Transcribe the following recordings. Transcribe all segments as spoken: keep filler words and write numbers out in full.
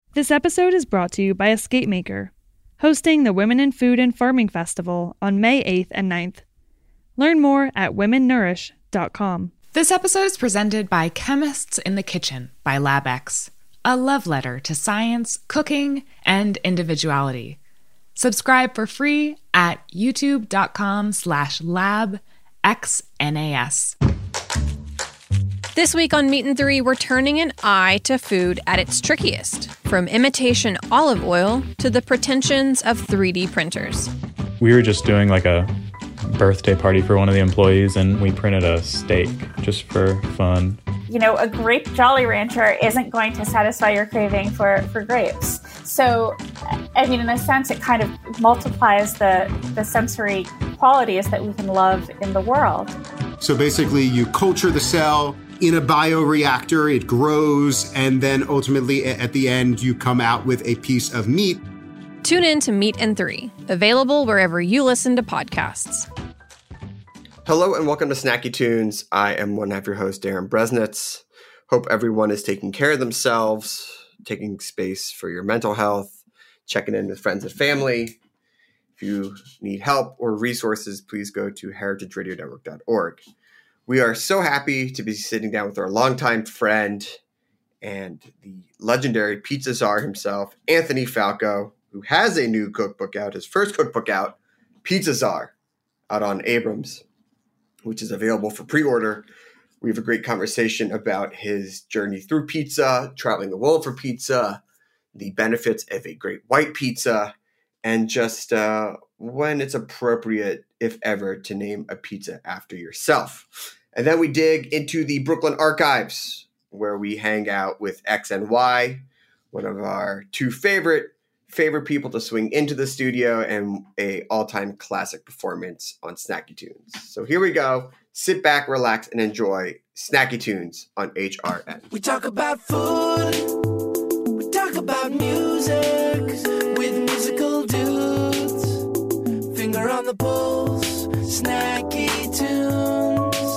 This episode is brought to you by Escape Maker, hosting the Women in Food and Farming Festival on May eighth and ninth. Learn more at women nourish dot com. This episode is presented by Chemists in the Kitchen by LabX, a love letter to science, cooking, and individuality. Subscribe for free at youtube.com slash labxnas. This week on Meat and Three, we're turning an eye to food at its trickiest, from imitation olive oil to the pretensions of three D printers. We were just doing like a birthday party for one of the employees, and we printed a steak just for fun. You know, a grape Jolly Rancher isn't going to satisfy your craving for, for grapes. So, I mean, in a sense, it kind of multiplies the, the sensory qualities that we can love in the world. So basically, you culture the cell in a bioreactor, it grows, and then ultimately at the end, you come out with a piece of meat. Tune in to Meat and Three, available wherever you listen to podcasts. Hello and welcome to Snacky Tunes. I am one half your host, Darren Bresnitz. Hope everyone is taking care of themselves, taking space for your mental health, checking in with friends and family. If you need help or resources, please go to heritage radio network dot org. We are so happy to be sitting down with our longtime friend and the legendary pizza czar himself, Anthony Falco, who has a new cookbook out, his first cookbook out, Pizza Czar, out on Abrams, which is available for pre-order. We have a great conversation about his journey through pizza, traveling the world for pizza, the benefits of a great white pizza, and just uh, when it's appropriate, if ever, to name a pizza after yourself. And then we dig into the Brooklyn archives, where we hang out with X and Y, one of our two favorite favorite people to swing into the studio, and a all-time classic performance on Snacky Tunes. So here we go. Sit back, relax, and enjoy Snacky Tunes on H R N. We talk about food. We talk about music with musical dudes. Finger on the pulse. Snacky Tunes.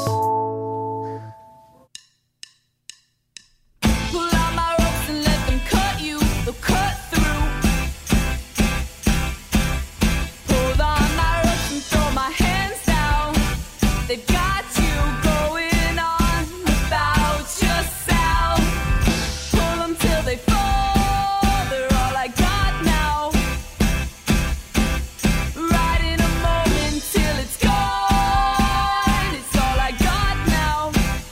Pull out my ropes and let them cut you. They'll cut through. They've got you going on about yourself. Pull them till they fall. They're all I got now. Right in a moment till it's gone. It's all I got now.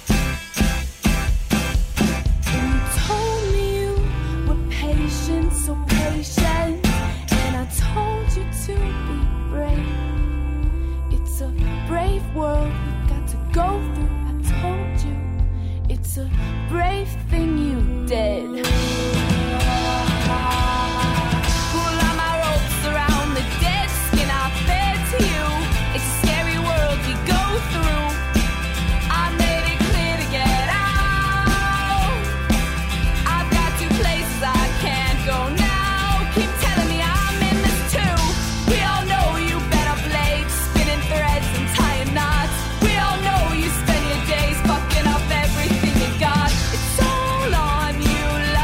And you told me you were patient, so patient. And I told you to be brave. It's a brave world you've got to go through. I told you it's a brave thing you did. Pull out my ropes around the dead skin I fed to you. It's a scary world we go through. I made it clear to get out. I've got two places I can't go now. Keep telling me I'm in this too. We all know you better blades, spinning threads and tying knots. We all know you spend your days fucking up everything you got. It's all on you,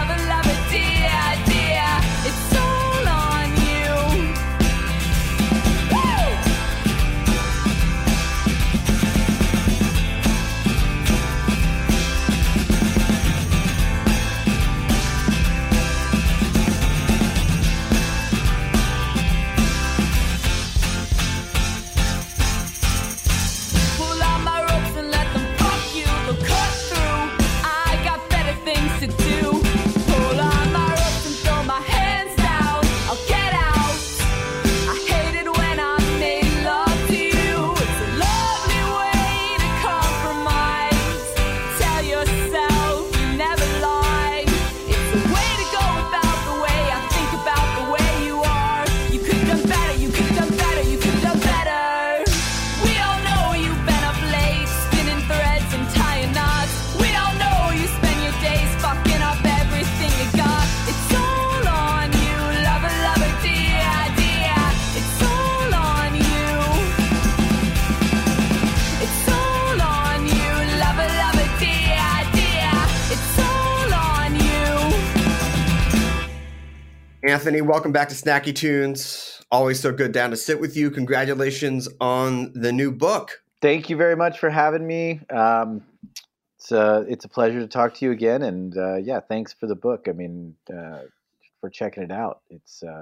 Anthony, welcome back to Snacky Tunes. Always so good down to sit with you. Congratulations on the new book. Thank you very much for having me. Um, it's, uh, it's a pleasure to talk to you again. And uh, yeah, thanks for the book. I mean, uh, for checking it out. It's a uh,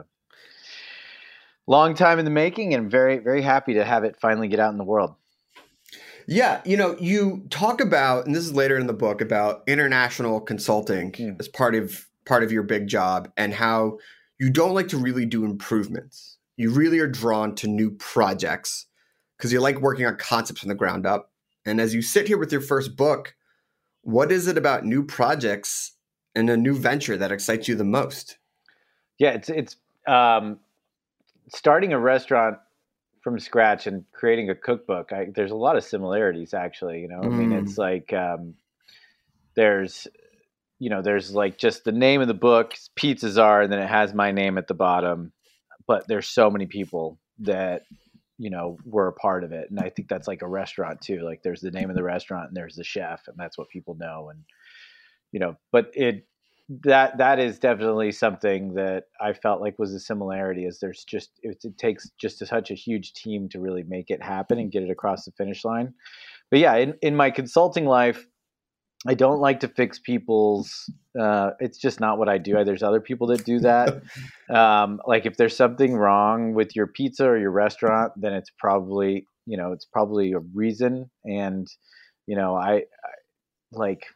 long time in the making, and very, very happy to have it finally get out in the world. Yeah, you know, you talk about, and this is later in the book, about international consulting mm. as part of part of your big job, and how you don't like to really do improvements. You really are drawn to new projects because you like working on concepts from the ground up. And as you sit here with your first book, what is it about new projects and a new venture that excites you the most? Yeah, it's it's um, starting a restaurant from scratch and creating a cookbook. I, there's a lot of similarities, actually. You know, mm. I mean, it's like um, there's, you know, there's like just the name of the book, Pizza Czar, and then it has my name at the bottom. But there's so many people that, you know, were a part of it, and I think that's like a restaurant too. Like, there's the name of the restaurant, and there's the chef, and that's what people know. And you know, but it. That that is definitely something that I felt like was a similarity. Is there's just it, it takes just a, such a huge team to really make it happen and get it across the finish line. But yeah, in, in my consulting life, I don't like to fix people's. Uh, it's just not what I do. There's other people that do that. um, like if there's something wrong with your pizza or your restaurant, then it's probably you know it's probably a reason. And you know I, I like.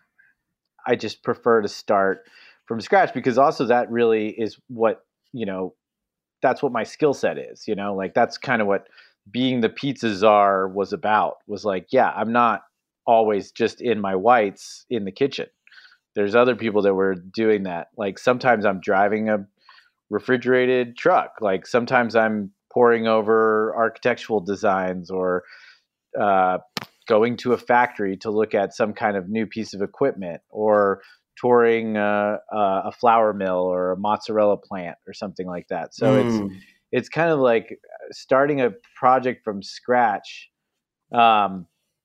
I just prefer to start from scratch, because also that really is what, you know, that's what my skill set is, you know, like that's kind of what being the Pizza Czar was about, was like, yeah, I'm not always just in my whites in the kitchen. There's other people that were doing that. Like sometimes I'm driving a refrigerated truck. Like sometimes I'm poring over architectural designs, or, uh, going to a factory to look at some kind of new piece of equipment, or touring a, a flour mill or a mozzarella plant or something like that. So mm. it's it's kind of like starting a project from scratch. Um,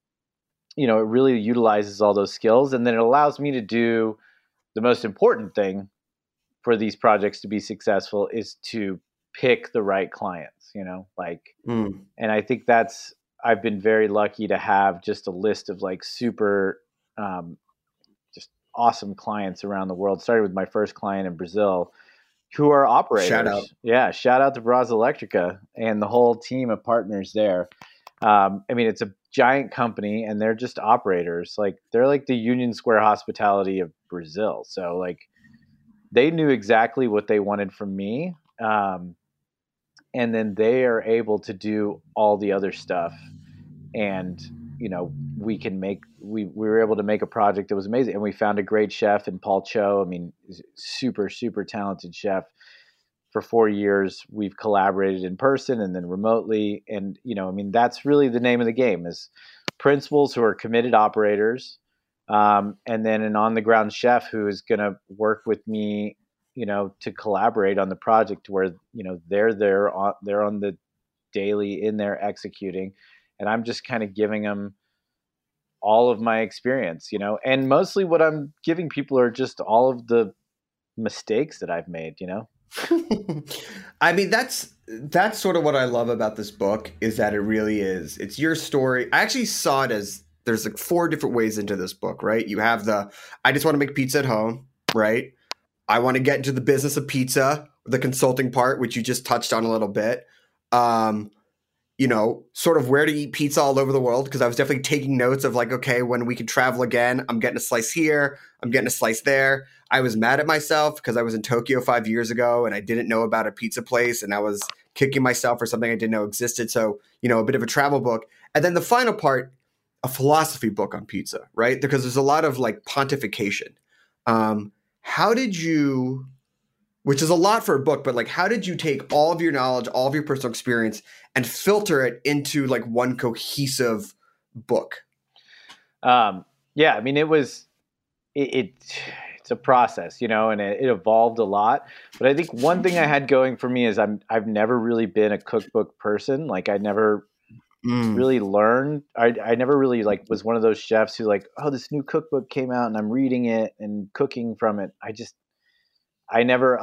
you know, it really utilizes all those skills, and then it allows me to do the most important thing for these projects to be successful, is to pick the right clients. You know, like, mm. and I think that's. I've been very lucky to have just a list of like super, um, just awesome clients around the world. Started with my first client in Brazil, who are operators. Shout out. Yeah. Shout out to Bras Electrica and the whole team of partners there. Um, I mean, it's a giant company, and they're just operators. Like they're like the Union Square hospitality of Brazil. So like they knew exactly what they wanted from me. Um, And then they are able to do all the other stuff. And, you know, we can make, we, we were able to make a project that was amazing. And we found a great chef in Paul Cho. I mean, super, super talented chef. For four years, we've collaborated in person and then remotely. And, you know, I mean, that's really the name of the game, is principals who are committed operators. Um, and then an on the ground chef who is going to work with me, you know, to collaborate on the project, where, you know, they're there on, they're on the daily in there executing, and I'm just kind of giving them all of my experience, you know, and mostly what I'm giving people are just all of the mistakes that I've made, you know? I mean, that's, that's sort of what I love about this book, is that it really is, it's your story. I actually saw it as there's like four different ways into this book, right? You have the, I just want to make pizza at home, right? I want to get into the business of pizza, the consulting part, which you just touched on a little bit. Um, you know, sort of where to eat pizza all over the world, because I was definitely taking notes of like, okay, when we can travel again, I'm getting a slice here, I'm getting a slice there. I was mad at myself because I was in Tokyo five years ago and I didn't know about a pizza place, and I was kicking myself for something I didn't know existed. So, you know, a bit of a travel book. And then the final part, a philosophy book on pizza, right? Because there's a lot of like pontification. Um, How did you, which is a lot for a book, but like, how did you take all of your knowledge, all of your personal experience, and filter it into like one cohesive book? Um, yeah, I mean, it was, it, it it's a process, you know, and it, it evolved a lot. But I think one thing I had going for me is I'm, I've never really been a cookbook person. Like I never mm. really learned. I, I never really like was one of those chefs who like, oh, this new cookbook came out and I'm reading it and cooking from it. I just, I never like,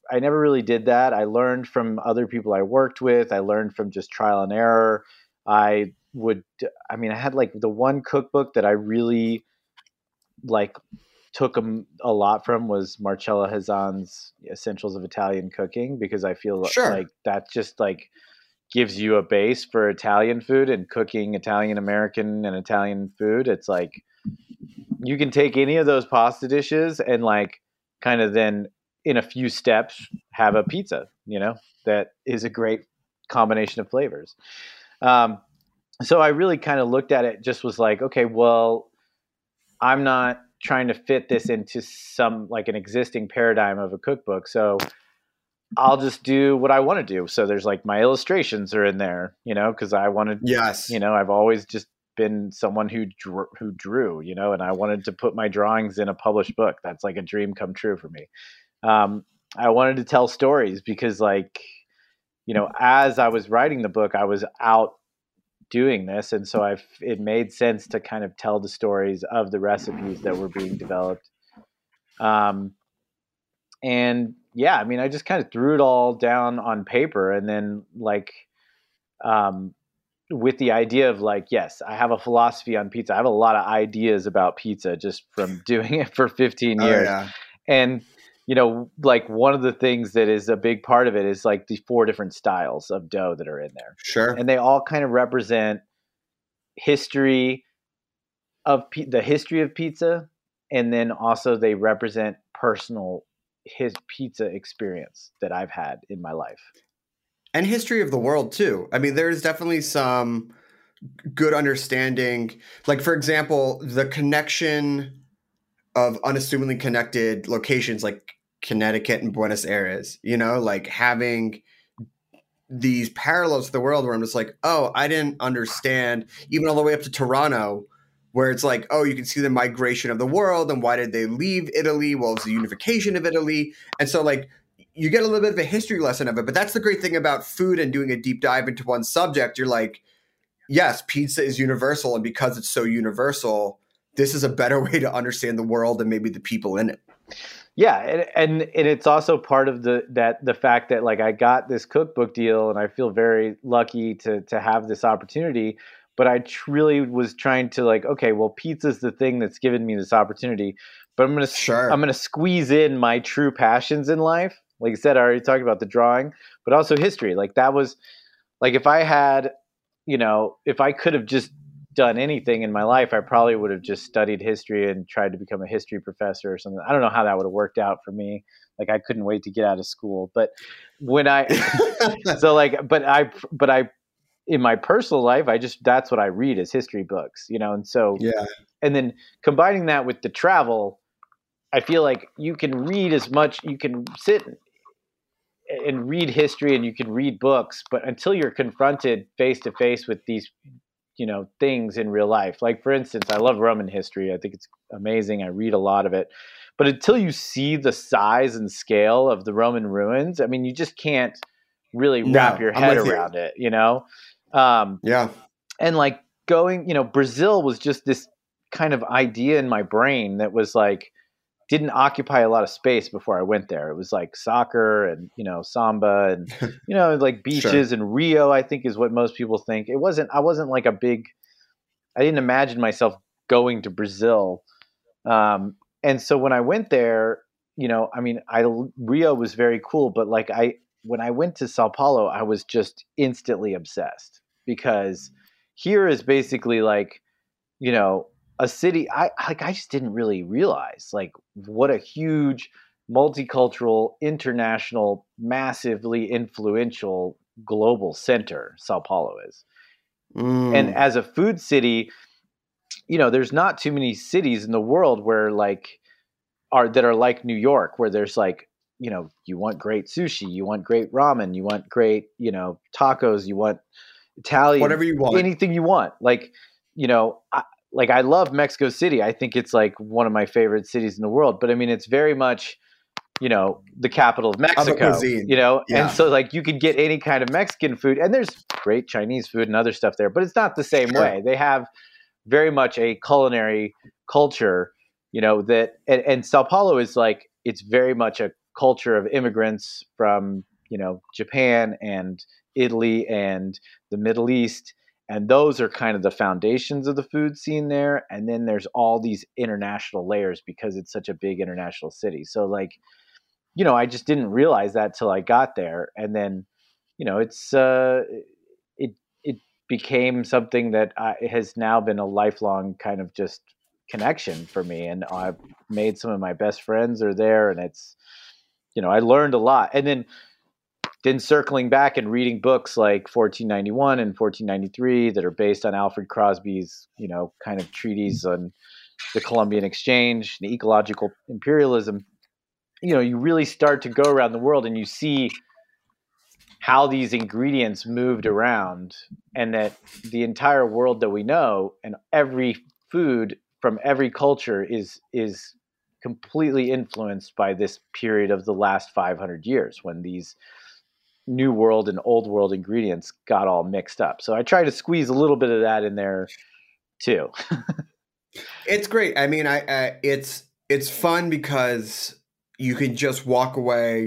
I never really did that. I learned from other people I worked with. I learned from just trial and error. I would, I mean, I had like the one cookbook that I really like took a, a lot from was Marcella Hazan's Essentials of Italian Cooking, because I feel Sure. like that just like gives you a base for Italian food and cooking Italian American and Italian food. It's like you can take any of those pasta dishes and like kind of then in a few steps have a pizza, you know, that is a great combination of flavors. Um, so I really kind of looked at it, just was like, okay, well, I'm not trying to fit this into some like an existing paradigm of a cookbook. So I'll just do what I want to do. So there's like my illustrations are in there, you know, cause I wanted, Yes. you know, I've always just been someone who drew, who drew, you know, and I wanted to put my drawings in a published book. That's like a dream come true for me. Um, I wanted to tell stories because like, you know, as I was writing the book, I was out doing this. And so I, it made sense to kind of tell the stories of the recipes that were being developed. Um, and yeah, I mean, I just kind of threw it all down on paper, and then like, um, with the idea of like, yes, I have a philosophy on pizza. I have a lot of ideas about pizza just from doing it for fifteen Oh, years. yeah. And, you know, like one of the things that is a big part of it is like the four different styles of dough that are in there. Sure. And they all kind of represent history of pi- the history of pizza. And then also they represent personal his pizza experience that I've had in my life. And history of the world too. I mean, there's definitely some good understanding. Like, for example, the connection of unassumingly connected locations like Connecticut and Buenos Aires, you know, like having these parallels to the world where I'm just like, oh, I didn't understand, even all the way up to Toronto, where it's like, oh, you can see the migration of the world and why did they leave Italy? Well, it's the unification of Italy. And so like, you get a little bit of a history lesson of it, but that's the great thing about food and doing a deep dive into one subject. You're like, yes, pizza is universal. And because it's so universal, this is a better way to understand the world and maybe the people in it. Yeah. And, and, and it's also part of the, that the fact that like I got this cookbook deal and I feel very lucky to, to have this opportunity, but I truly was trying to like, okay, well, pizza's the thing that's given me this opportunity, but I'm going to, Sure. I'm going to squeeze in my true passions in life. Like I said, I already talked about the drawing, but also history. Like that was like, if I had, you know, if I could have just done anything in my life, I probably would have just studied history and tried to become a history professor or something. I don't know how that would have worked out for me. Like I couldn't wait to get out of school, but when I, so like, but I, but I, in my personal life, I just, that's what I read is history books, you know? And so, yeah. And then combining that with the travel, I feel like you can read as much, you can sit and read history and you can read books, but until you're confronted face to face with these, you know, things in real life, like for instance, I love Roman history. I think it's amazing. I read a lot of it, but until you see the size and scale of the Roman ruins, I mean, you just can't really wrap No, your I'm head with you. around it, you know? Um, Yeah. and like going, you know, Brazil was just this kind of idea in my brain that was like, didn't occupy a lot of space before I went there. It was like soccer and, you know, samba and, you know, like beaches Sure. and Rio, I think is what most people think. It wasn't, I wasn't like a big, I didn't imagine myself going to Brazil. Um, and so when I went there, you know, I mean, I, Rio was very cool, but like I, when I went to Sao Paulo, I was just instantly obsessed because here is basically like, you know, a city. I like, I just didn't really realize like what a huge multicultural, international, massively influential global center Sao Paulo is. Mm. And as a food city, you know, there's not too many cities in the world where like are, that are like New York, where there's like, you know, you want great sushi, you want great ramen, you want great, you know, tacos, you want Italian, Whatever you want. anything you want. Like, you know, I, like I love Mexico City. I think it's like one of my favorite cities in the world, but I mean, it's very much, you know, the capital of Mexico, cuisine. you know? Yeah. And so like you can get any kind of Mexican food and there's great Chinese food and other stuff there, but it's not the same Sure. way. They have very much a culinary culture, you know, that, and, and Sao Paulo is like, it's very much a culture of immigrants from, you know, Japan and Italy and the Middle East. And those are kind of the foundations of the food scene there. And then there's all these international layers because it's such a big international city. So like, you know, I just didn't realize that till I got there. And then, you know, it's, uh, it, it became something that I, has now been a lifelong kind of just connection for me. And I've made some of my best friends are there, and it's, you know, I learned a lot. And then, then circling back and reading books like fourteen ninety-one and fourteen ninety-three that are based on Alfred Crosby's, you know, kind of treatise on the Columbian Exchange and ecological imperialism, you know, you really start to go around the world and you see how these ingredients moved around, and that the entire world that we know and every food from every culture is, is completely influenced by this period of the last five hundred years when these New World and Old World ingredients got all mixed up. So I try to squeeze a little bit of that in there too. It's great. I mean, I, I it's it's fun because you can just walk away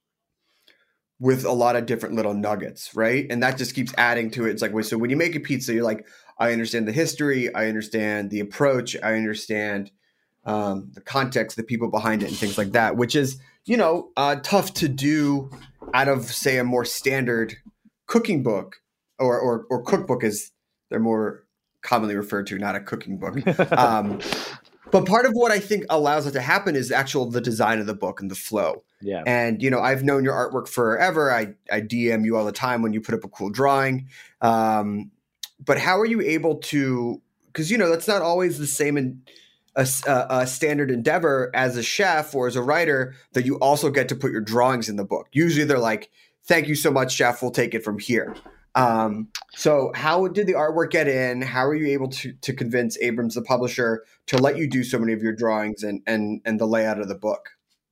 with a lot of different little nuggets, right? And that just keeps adding to it. It's like, so when you make a pizza, you're like, I understand the history, I understand the approach, I understand um, the context, the people behind it, and things like that, which is, you know, uh, tough to do out of, say, a more standard cooking book, or, or, or cookbook as they're more commonly referred to, not a cooking book. Um, but part of what I think allows it to happen is actual the design of the book and the flow. Yeah. And, you know, I've known your artwork forever. I, I D M you all the time when you put up a cool drawing. Um, but how are you able to, because, you know, that's not always the same in a, a, a standard endeavor as a chef or as a writer, that you also get to put your drawings in the book. Usually they're like, thank you so much, chef, we'll take it from here. Um, so how did the artwork get in? How are you able to, to convince Abrams, the publisher, to let you do so many of your drawings and, and, and the layout of the book?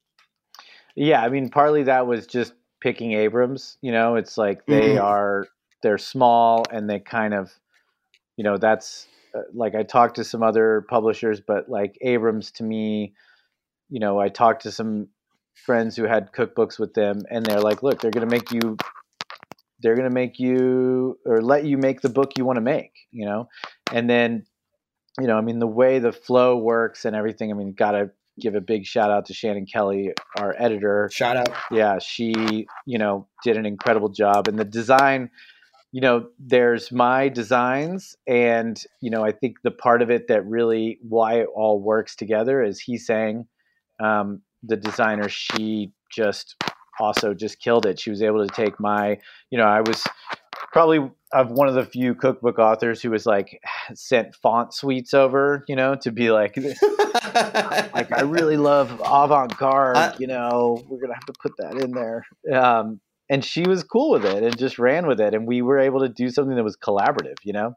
Yeah. I mean, partly that was just picking Abrams, you know, it's like they mm-hmm. are, they're small and they kind of, you know, that's uh, like, I talked to some other publishers, but like Abrams to me, you know, I talked to some friends who had cookbooks with them, and they're like, look, they're going to make you, they're going to make you or let you make the book you want to make, you know? And then, you know, I mean, the way the flow works and everything, I mean, got to give a big shout out to Shannon Kelly, our editor. Shout out. Yeah. She, you know, did an incredible job. And the design, you know, there's my designs, and, you know, I think the part of it that really why it all works together is he's saying, um, the designer, she just also just killed it. She was able to take my, you know, I was probably of one of the few cookbook authors who was like sent font suites over, you know, to be like, like I really love avant-garde, uh, you know, we're going to have to put that in there. Um, and she was cool with it and just ran with it. And we were able to do something that was collaborative, you know?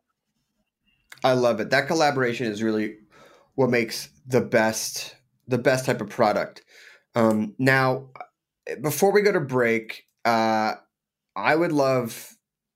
I love it. That collaboration is really what makes the best, the best type of product. Um, now, before we go to break, uh, I would love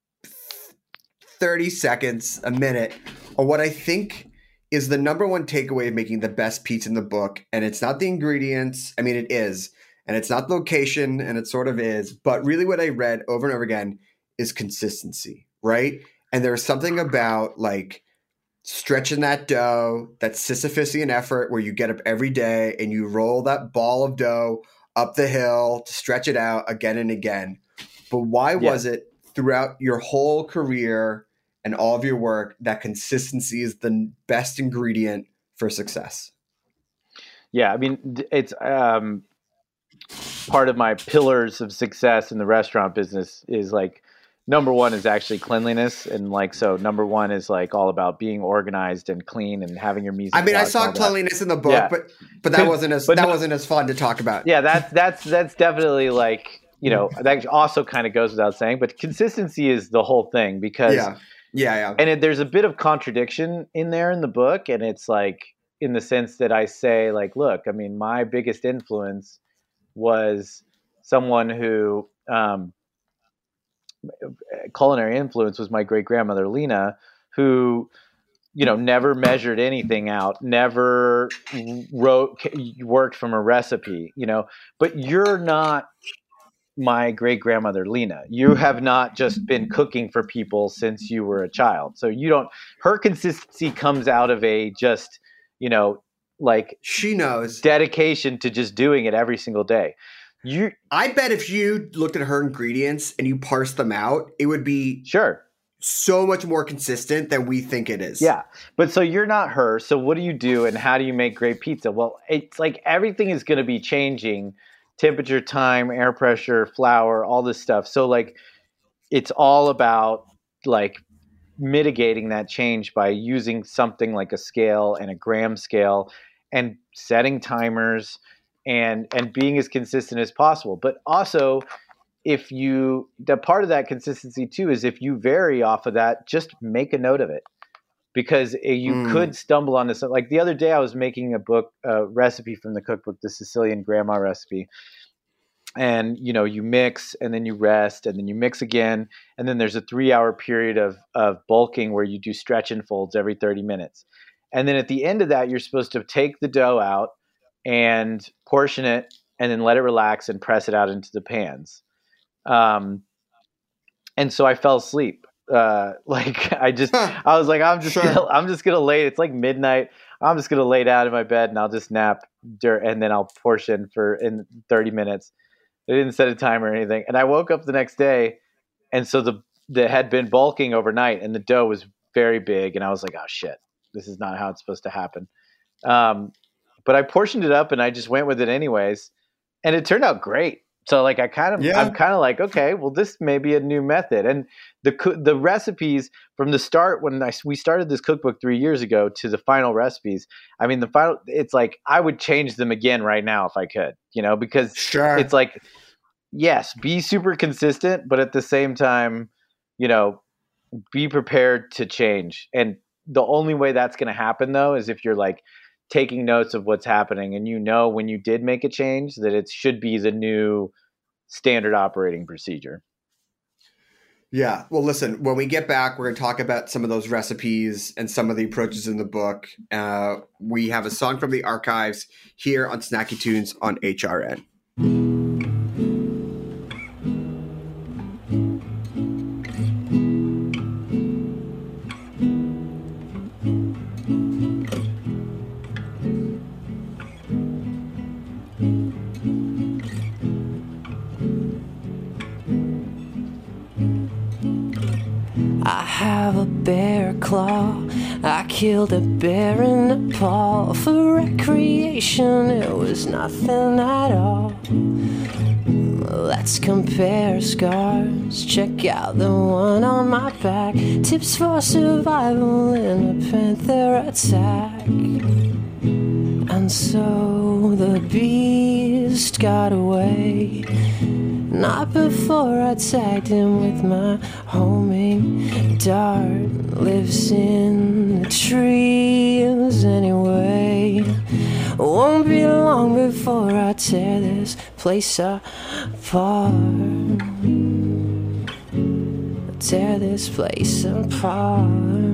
thirty seconds, a minute, on what I think is the number one takeaway of making the best pizza in the book. And it's not the ingredients. I mean, it is. And it's not the location, and it sort of is. But really what I read over and over again is consistency, right? And there's something about like stretching that dough, that Sisyphusian effort where you get up every day and you roll that ball of dough up the hill to stretch it out again and again. But why yeah. was it throughout your whole career and all of your work that consistency is the best ingredient for success? Yeah, I mean, it's um, part of my pillars of success in the restaurant business is like, number one is actually cleanliness. And like, so number one is like all about being organized and clean and having your mise en place. I mean, I saw cleanliness in the book, yeah. but, but that wasn't as, that no, wasn't as fun to talk about. Yeah. That's, that's, that's definitely like, you know, that also kind of goes without saying, but consistency is the whole thing because, yeah, yeah, yeah. And it, there's a bit of contradiction in there in the book. And it's like, in the sense that I say like, look, I mean, my biggest influence was someone who, um, culinary influence was my great grandmother, Lena, who you know, never measured anything out, never wrote, worked from a recipe, you know, but you're not my great grandmother, Lena. You have not just been cooking for people since you were a child. So you don't, her consistency comes out of a just, you know, like she knows dedication to just doing it every single day. You, I bet if you looked at her ingredients and you parsed them out, it would be sure so much more consistent than we think it is. Yeah. But so you're not her. So what do you do and how do you make great pizza? Well, it's like everything is going to be changing: temperature, time, air pressure, flour, all this stuff. So like it's all about like mitigating that change by using something like a scale and a gram scale and setting timers and and being as consistent as possible. But also, if you, the part of that consistency too is if you vary off of that, just make a note of it, because you mm. could stumble on this. Like the other day, I was making a book, a recipe from the cookbook, the Sicilian Grandma recipe. And, you know, you mix and then you rest and then you mix again. And then there's a three hour period of, of bulking where you do stretch and folds every thirty minutes. And then at the end of that, you're supposed to take the dough out and portion it and then let it relax and press it out into the pans. Um, and so I fell asleep. Uh, like I just, I was like, I'm just, sure. gonna, I'm just going to lay, it's like midnight. I'm just going to lay down in my bed and I'll just nap and then I'll portion for in thirty minutes. I didn't set a timer or anything. And I woke up the next day. And so the, the had been bulking overnight and the dough was very big. And I was like, oh shit, this is not how it's supposed to happen. Um, but I portioned it up and I just went with it anyways. And it turned out great. So like I kind of, yeah. I'm kind of like, okay, well, this may be a new method. And the the recipes from the start, when I, we started this cookbook three years ago to the final recipes, I mean, the final, it's like, I would change them again right now if I could, you know, because sure. it's like, yes, be super consistent, but at the same time, you know, be prepared to change. And the only way that's going to happen though, is if you're like taking notes of what's happening and you know when you did make a change that it should be the new standard operating procedure. Yeah. Well, listen, when we get back, we're going to talk about some of those recipes and some of the approaches in the book. Uh, we have a song from the archives here on Snacky Tunes on H R N. I have a bear claw. I killed a bear in Nepal. For recreation, it was nothing at all. Let's compare scars. Check out the one on my back. Tips for survival in a panther attack. And so the beast got away. Not before I tagged him with my homing dart. Lives in the trees anyway. Won't be long before I tear this place apart. Tear this place apart.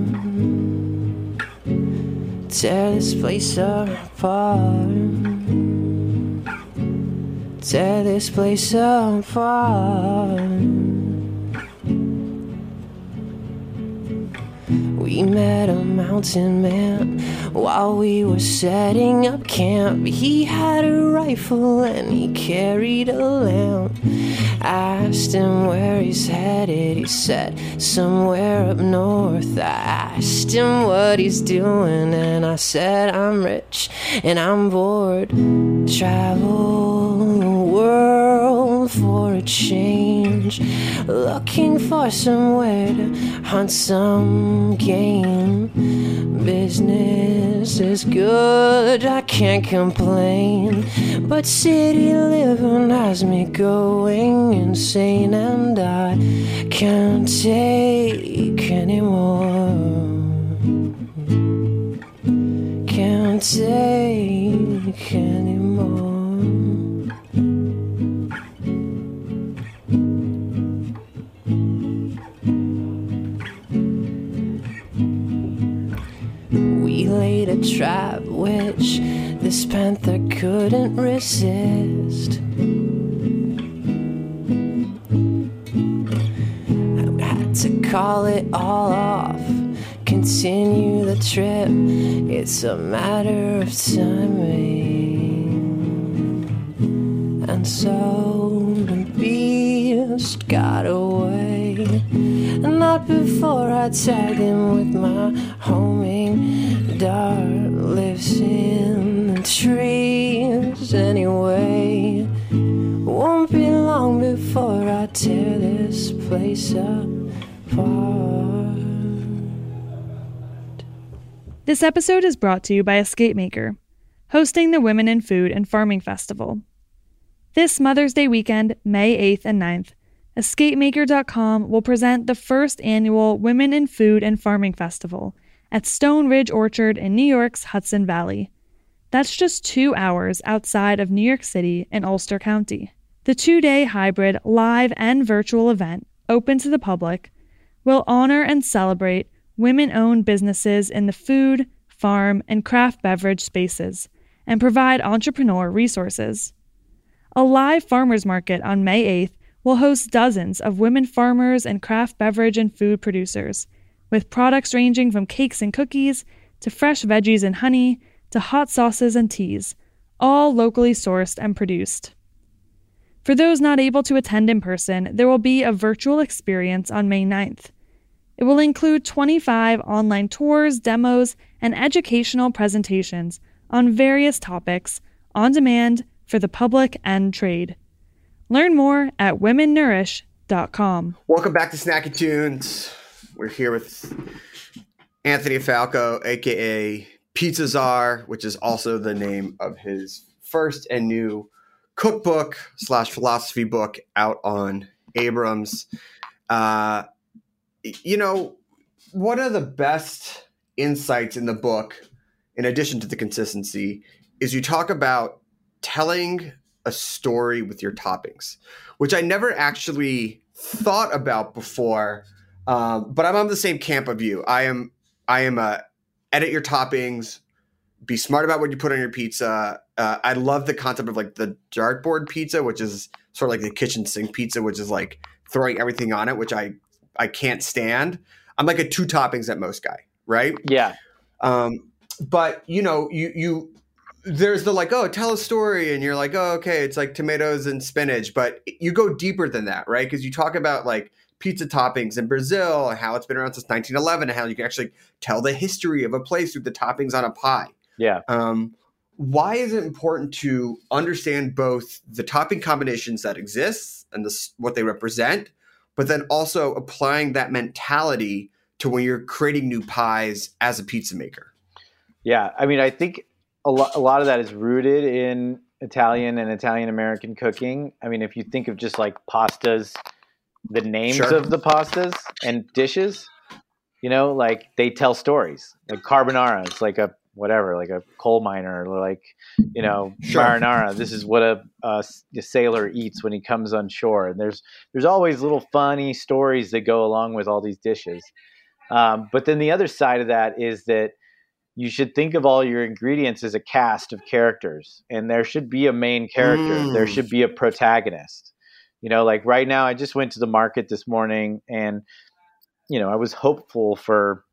Tear this place apart. Tear this place apart. We met a mountain man while we were setting up camp. He had a rifle and he carried a lamp. Asked him where he's headed. He said somewhere up north. I asked him what he's doing and I said I'm rich and I'm bored. Travel the world for a change, looking for somewhere to hunt some game. Business is good, I can't complain, but city living has me going insane, and I can't take anymore. Can't take anymore. trap which this panther couldn't resist. I had to call it all off, continue the trip. It's a matter of timing. And so the beast got away, and not before I tagged him with my homing dart. Lives in the trees anyway. Won't be long before I tear this place apart. This episode is brought to you by Escape Maker, hosting the Women in Food and Farming Festival. This Mother's Day weekend, May eighth and ninth, escape maker dot com will present the first annual Women in Food and Farming Festival at Stone Ridge Orchard in New York's Hudson Valley. That's just two hours outside of New York City in Ulster County. The two-day hybrid live and virtual event, open to the public, will honor and celebrate women-owned businesses in the food, farm, and craft beverage spaces, and provide entrepreneur resources. A live farmers market on May eighth will host dozens of women farmers and craft beverage and food producers, with products ranging from cakes and cookies to fresh veggies and honey to hot sauces and teas, all locally sourced and produced. For those not able to attend in person, there will be a virtual experience on May ninth. It will include twenty-five online tours, demos, and educational presentations on various topics on demand for the public and trade. Learn more at women nourish dot com. Welcome back to Snacky Tunes. We're here with Anthony Falco, aka Pizza Czar, which is also the name of his first and new cookbook slash philosophy book out on Abrams. Uh, you know, one of the best insights in the book, in addition to the consistency, is you talk about telling a story with your toppings, which I never actually thought about before. Um, but I'm on the same camp of you. I am, I am a edit your toppings, be smart about what you put on your pizza. Uh, I love the concept of like the dartboard pizza, which is sort of like the kitchen sink pizza, which is like throwing everything on it, which I, I can't stand. I'm like a two toppings at most guy, right? Yeah. Um, but you know, you, you, there's the like, oh, tell a story. And you're like, oh, okay, it's like tomatoes and spinach, but you go deeper than that, right? Because you talk about like pizza toppings in Brazil and how it's been around since nineteen eleven and how you can actually tell the history of a place through the toppings on a pie. Yeah. Um, why is it important to understand both the topping combinations that exist and the, what they represent, but then also applying that mentality to when you're creating new pies as a pizza maker? Yeah. I mean, I think a, lo- a lot of that is rooted in Italian and Italian-American cooking. I mean, if you think of just like pastas, the names Sure. of the pastas and dishes, you know, like they tell stories. Like carbonara, it's like a whatever, like a coal miner, or like, you know, Sure. marinara. This is what a, a, a sailor eats when he comes on shore. And there's there's always little funny stories that go along with all these dishes. Um, but then the other side of that is that you should think of all your ingredients as a cast of characters, and there should be a main character. Mm. There should be a protagonist. You know, like right now, I just went to the market this morning, and you know, I was hopeful for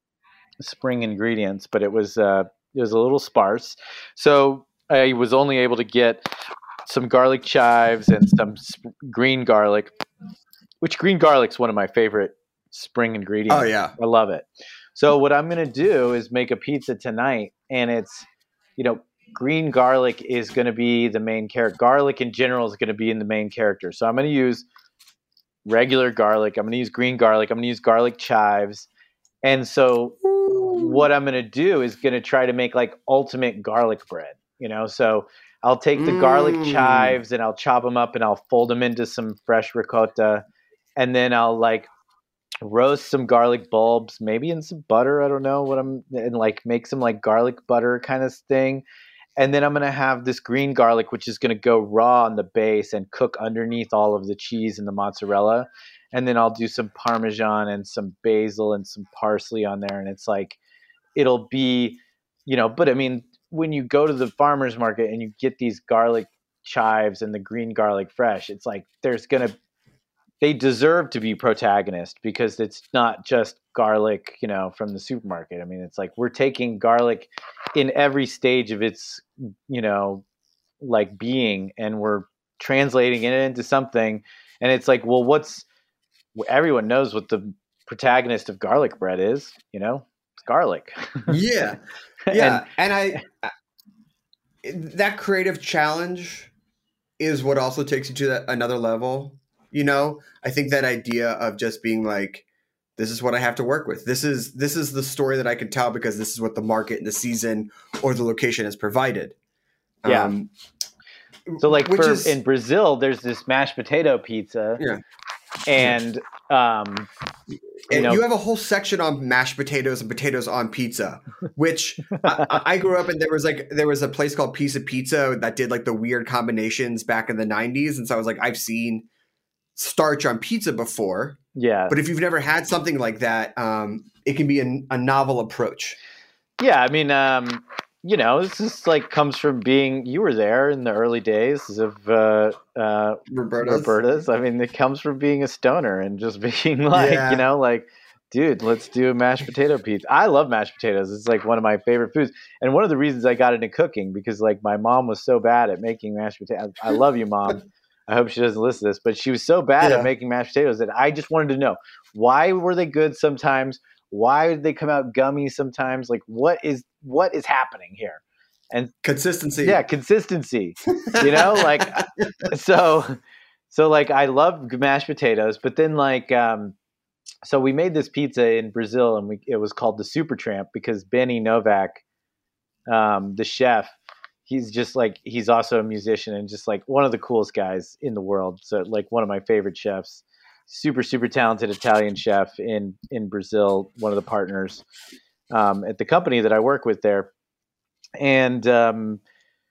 spring ingredients, but it was uh, it was a little sparse. So I was only able to get some garlic chives and some sp- green garlic, which green garlic's one of my favorite spring ingredients. Oh, yeah. I love it. So what I'm going to do is make a pizza tonight, and it's, you know, green garlic is going to be the main character. Garlic in general is going to be in the main character. So I'm going to use regular garlic. I'm going to use green garlic. I'm going to use garlic chives. And so what I'm going to do is going to try to make like ultimate garlic bread, you know? So I'll take the Mm. garlic chives and I'll chop them up and I'll fold them into some fresh ricotta. And then I'll like roast some garlic bulbs, maybe in some butter. I don't know what I'm, and like make some like garlic butter kind of thing. And then I'm going to have this green garlic, which is going to go raw on the base and cook underneath all of the cheese and the mozzarella. And then I'll do some Parmesan and some basil and some parsley on there. And it's like, it'll be you know, but I mean, when you go to the farmer's market and you get these garlic chives and the green garlic fresh, it's like there's going to, they deserve to be protagonist because it's not just garlic, you know, from the supermarket. I mean, it's like we're taking garlic in every stage of its, you know, like being, and we're translating it into something. And it's like, well, what's, everyone knows what the protagonist of garlic bread is, you know, it's garlic. Yeah. Yeah. and, and I, I, that creative challenge is what also takes you to that, another level. You know, I think that idea of just being like, this is what I have to work with. This is this is the story that I can tell because this is what the market and the season or the location has provided. Yeah. Um, so like for, is, in Brazil, there's this mashed potato pizza. Yeah. And um, you, and know, you have a whole section on mashed potatoes and potatoes on pizza, which I, I grew up in. There was like there was a place called Pizza Pizza that did like the weird combinations back in the nineties, and so I was like, I've seen starch on pizza before. Yeah. But if you've never had something like that, um, it can be a, a novel approach. Yeah. I mean, um, you know, this is like comes from being, you were there in the early days of uh, uh, Roberta's. Roberta's. I mean, it comes from being a stoner and just being like, Yeah. you know, like, dude, let's do a mashed potato pizza. I love mashed potatoes. It's like one of my favorite foods. And one of the reasons I got into cooking, because like my mom was so bad at making mashed potatoes. I love you, Mom. I hope she doesn't listen to this, but she was so bad Yeah. at making mashed potatoes that I just wanted to know, why were they good sometimes? Why did they come out gummy sometimes? Like, what is what is happening here? And consistency. Yeah, consistency. You know, like so so like I love mashed potatoes, but then like um so we made this pizza in Brazil, and we it was called the Supertramp because Benny Novak, um, the chef, he's just like, he's also a musician and just like one of the coolest guys in the world. So like one of my favorite chefs, super, super talented Italian chef in, in Brazil, one of the partners um, at the company that I work with there. And, um,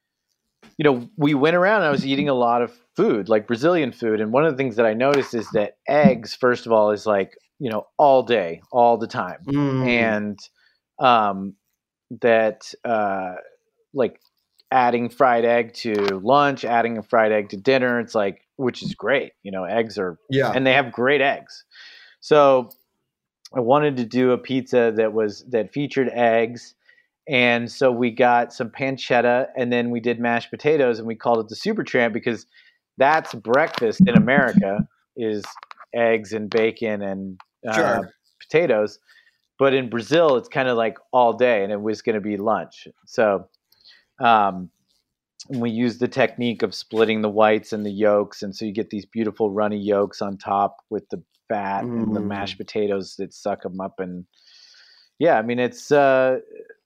you know, we went around and I was eating a lot of food, like Brazilian food. And one of the things that I noticed is that eggs, first of all, is like, you know, all day, all the time. Mm. And um, that uh, like, adding fried egg to lunch, adding a fried egg to dinner. It's like, which is great. You know, eggs are, yeah, and they have great eggs. So I wanted to do a pizza that was, that featured eggs. And so we got some pancetta, and then we did mashed potatoes, and we called it the Supertramp because that's breakfast in America is eggs and bacon and uh, Sure. potatoes. But in Brazil, it's kind of like all day, and it was going to be lunch. So Um, we use the technique of splitting the whites and the yolks. And so you get these beautiful runny yolks on top with the fat mm. and the mashed potatoes that suck them up. And yeah, I mean, it's, uh,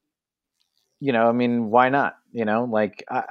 you know, I mean, why not? You know, like, I,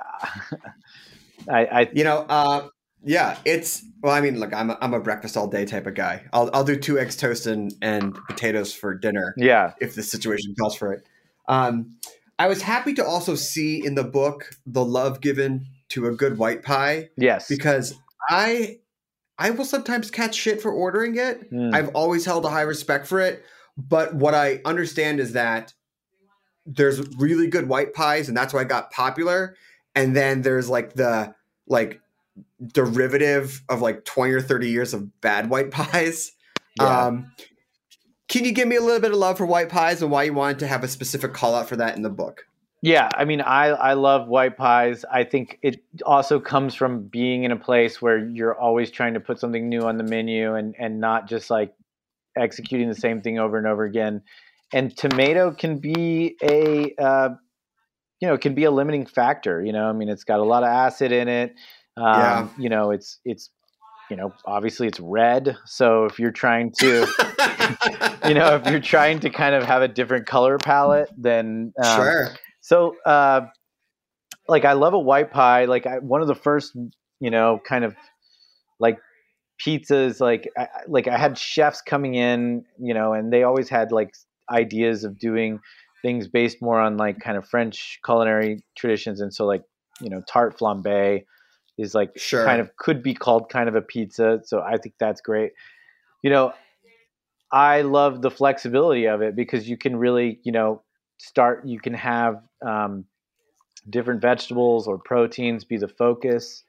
I, I you know, uh, yeah, it's, well, I mean, look, I'm a, I'm a breakfast all day type of guy. I'll, I'll do two eggs toast and, and potatoes for dinner. Yeah. If the situation calls for it. Um, I was happy to also see in the book the love given to a good white pie. Yes. Because I I will sometimes catch shit for ordering it. Mm. I've always held a high respect for it. But what I understand is that there's really good white pies, and that's why it got popular. And then there's like the like derivative of like twenty or thirty years of bad white pies. Yeah. Um Can you give me a little bit of love for white pies and why you wanted to have a specific call out for that in the book? Yeah, I mean, I, I love white pies. I think it also comes from being in a place where you're always trying to put something new on the menu and, and not just like executing the same thing over and over again. And tomato can be a, uh, you know, it can be a limiting factor. You know, I mean, it's got a lot of acid in it. Um, Yeah. You know, it's, it's, you know, obviously it's red. So if you're trying to, you know, if you're trying to kind of have a different color palette, then um, sure. So, uh, like, I love a white pie. Like, I, one of the first, you know, kind of like pizzas. Like, I, like I had chefs coming in, you know, and they always had like ideas of doing things based more on like kind of French culinary traditions. And so, like, you know, tarte flambe is like Sure. kind of could be called kind of a pizza. So I think that's great. You know, I love the flexibility of it because you can really, you know, start, you can have um, different vegetables or proteins be the focus.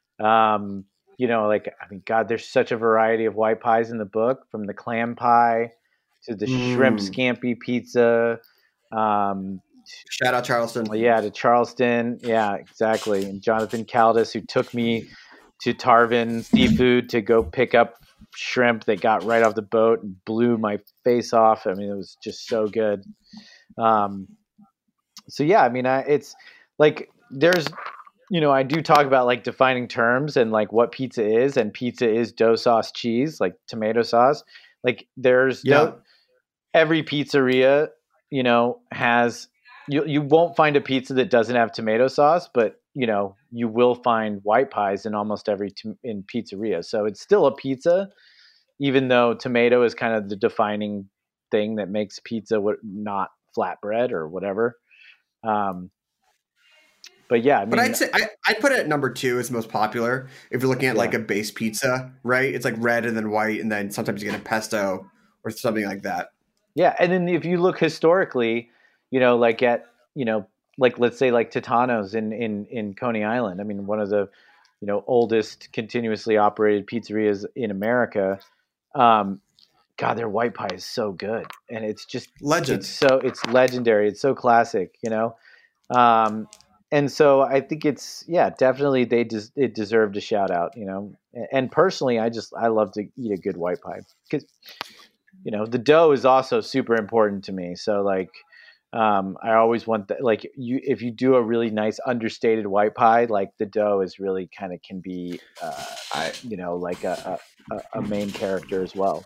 Um, you know, like, I mean, God, there's such a variety of white pies in the book, from the clam pie to the Mm. shrimp scampi pizza. Um, Shout out Charleston. yeah, to Charleston. Yeah, exactly. And Jonathan Caldis, who took me to Tarvin Seafood to go pick up shrimp that got right off the boat and blew my face off. I mean, it was just so good. Um, so yeah, I mean, I, it's like, there's, you know, I do talk about like defining terms and like what pizza is, and pizza is dough sauce cheese, like tomato sauce. Like there's Yeah. no, every pizzeria, you know, has, you, you won't find a pizza that doesn't have tomato sauce, but you know, you will find white pies in almost every, t- in pizzeria. So it's still a pizza, even though tomato is kind of the defining thing that makes pizza what, not flatbread or whatever. Um, but yeah, I mean, But I'd say I, I'd put it at number two as most popular. If you're looking at Yeah. like a base pizza, right? It's like red and then white, and then sometimes you get a pesto or something like that. yeah. And then if you look historically, you know, like at, you know, like let's say like Titano's in, in, in Coney Island. I mean, one of the, you know, oldest continuously operated pizzerias in America. Um, God, their white pie is so good, and it's just Legend. It's so it's legendary. It's so classic, you know. Um, and so I think it's yeah, definitely they des- it deserved a shout out, you know. And personally, I just I love to eat a good white pie because, you know, the dough is also super important to me. So like, um, I always want that. Like you, if you do a really nice understated white pie, like the dough is really kind of can be, uh, I, you know, like a, a a main character as well.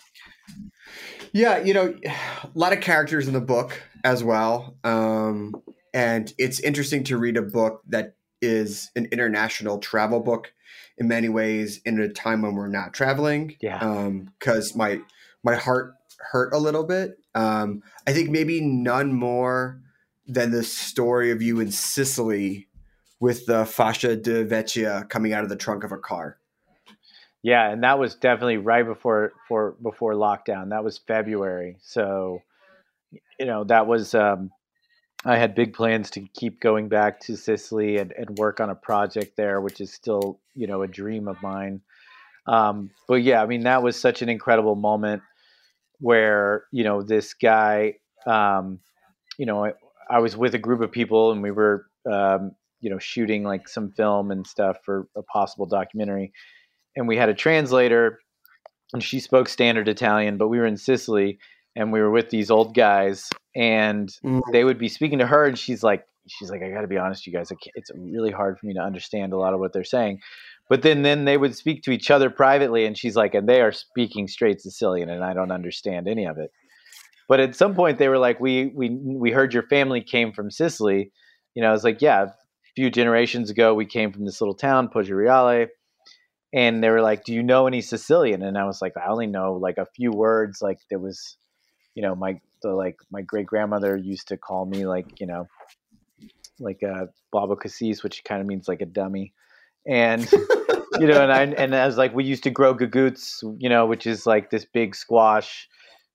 Yeah, you know, a lot of characters in the book as well. Um, and it's interesting to read a book that is an international travel book in many ways in a time when we're not traveling. Yeah. Um, because my my heart hurt a little bit. Um, I think maybe none more than the story of you in Sicily with the fascia di vecchia coming out of the trunk of a car. Yeah, and that was definitely right before for before lockdown. That was February. So, you know, that was um, I had big plans to keep going back to Sicily and, and work on a project there, which is still, you know, a dream of mine. Um, but yeah, I mean, that was such an incredible moment where, you know, this guy, um, you know, I, I was with a group of people and we were, um, you know, shooting like some film and stuff for a possible documentary. And we had a translator and she spoke standard Italian, but we were in Sicily and we were with these old guys and Mm. they would be speaking to her and she's like, she's like, I gotta be honest, you guys, I can't, it's really hard for me to understand a lot of what they're saying. But then, then they would speak to each other privately and she's like, and they are speaking straight Sicilian and I don't understand any of it. But at some point they were like, we, we, we heard your family came from Sicily. You know, I was like, yeah, a few generations ago, we came from this little town, Poggioreale. And they were like, do you know any Sicilian? And I was like, I only know like a few words. Like there was, you know, my, the, like my great grandmother used to call me like, you know, like a Baba Cassis, which kind of means like a dummy. And, you know, and I, and I was like, we used to grow gagoots, you know, which is like this big squash.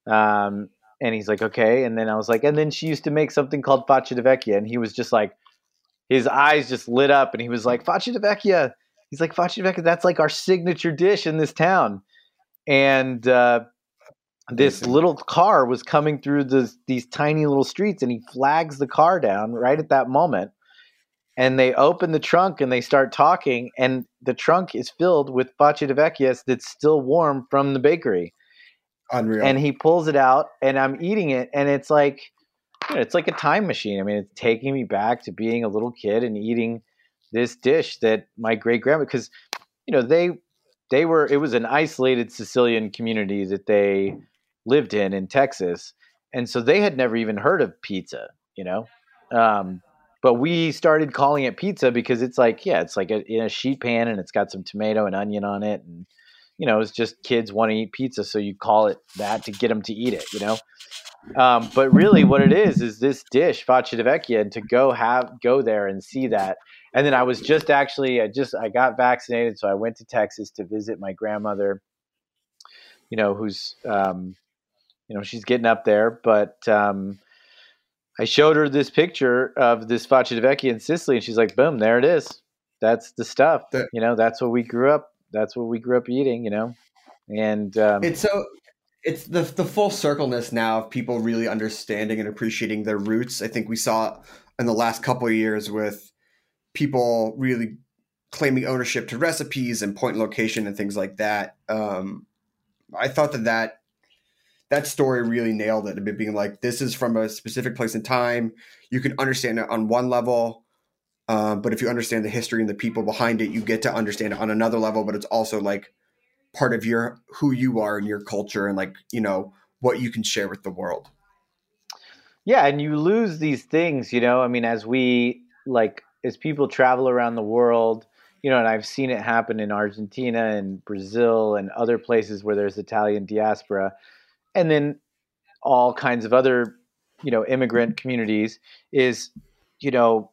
Um, and he's like, okay. And then I was like, and then she used to make something called faccia di vecchia. And he was just like, his eyes just lit up and he was like, faccia di vecchia. He's like, faccia di vecchia, that's like our signature dish in this town. And uh, this little car was coming through the, these tiny little streets and he flags the car down right at that moment. And they open the trunk and they start talking and the trunk is filled with faccia di vecchia that's still warm from the bakery. Unreal. And he pulls it out and I'm eating it and it's like, you know, it's like a time machine. I mean, it's taking me back to being a little kid and eating this dish that my great grandma, because, you know, they, they were, it was an isolated Sicilian community that they lived in, in Texas. And so they had never even heard of pizza, you know? Um, but we started calling it pizza because it's like, yeah, it's like a, in a sheet pan and it's got some tomato and onion on it. And, you know, it's just kids want to eat pizza. So you call it that to get them to eat it, you know? Um, but really what it is, is this dish, faccia di vecchia, and to go have, go there and see that. And then I was just actually, I just, I got vaccinated. So I went to Texas to visit my grandmother, you know, who's, um, you know, she's getting up there, but, um, I showed her this picture of this faccia di vecchia in Sicily, and she's like, boom, there it is. That's the stuff. The, you know, that's what we grew up. That's what we grew up eating, you know? And um, it's so, it's the, the full circleness now of people really understanding and appreciating their roots. I think we saw in the last couple of years with people really claiming ownership to recipes and point location and things like that. Um, I thought that that, that story really nailed it. It being like, this is from a specific place in time. You can understand it on one level. Um, but if you understand the history and the people behind it, you get to understand it on another level, but it's also like part of your, who you are and your culture and like, you know, what you can share with the world. Yeah. And you lose these things, you know, I mean, as we like, as people travel around the world, you know, and I've seen it happen in Argentina and Brazil and other places where there's Italian diaspora, and then all kinds of other, you know, immigrant communities is, you know,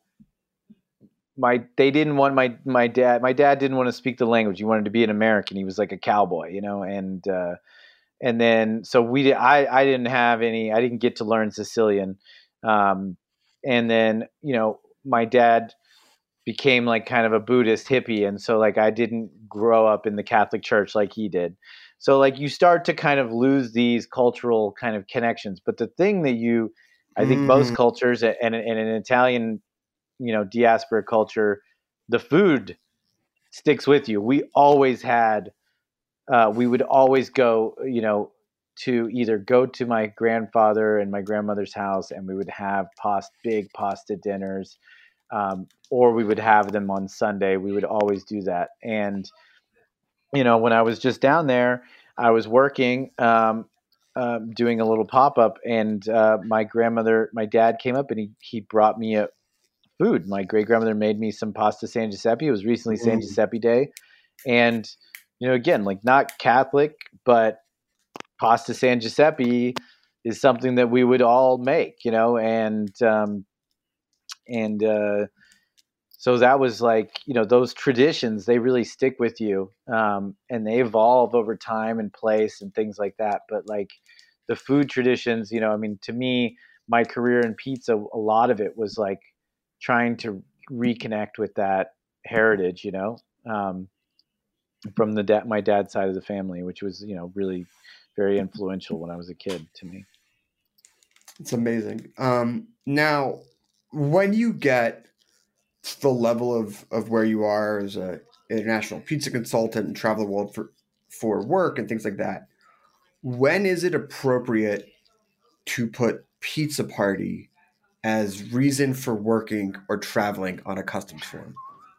my, they didn't want my, my dad, my dad didn't want to speak the language. He wanted to be an American. He was like a cowboy, you know? And, uh, and then, so we did, I, I didn't have any, I didn't get to learn Sicilian. Um, and then, you know, my dad became like kind of a Buddhist hippie. And so like, I didn't grow up in the Catholic Church like he did. So like you start to kind of lose these cultural kind of connections. But the thing that you, I think mm. most cultures and, and an Italian, you know, diaspora culture, the food sticks with you. We always had, uh, we would always go, you know, to either go to my grandfather and my grandmother's house, and we would have past, big pasta dinners, um, or we would have them on Sunday. We would always do that. And you know, when I was just down there, I was working, um, uh, doing a little pop-up, and uh, my grandmother, my dad came up and he, he brought me a food. My great-grandmother made me some pasta San Giuseppe. It was recently San Giuseppe Day. And, you know, again, like not Catholic, but pasta San Giuseppe is something that we would all make, you know, and, um, and, uh, so that was like, you know, those traditions, they really stick with you, um, and they evolve over time and place and things like that. But like the food traditions, you know, I mean, to me, my career in pizza, a lot of it was like trying to reconnect with that heritage, you know, um, from the da- my dad's side of the family, which was, you know, really very influential when I was a kid to me. It's amazing. Um, now, when you get the level of, of where you are as a international pizza consultant and travel the world for, for work and things like that, when is it appropriate to put pizza party as reason for working or traveling on a customs form?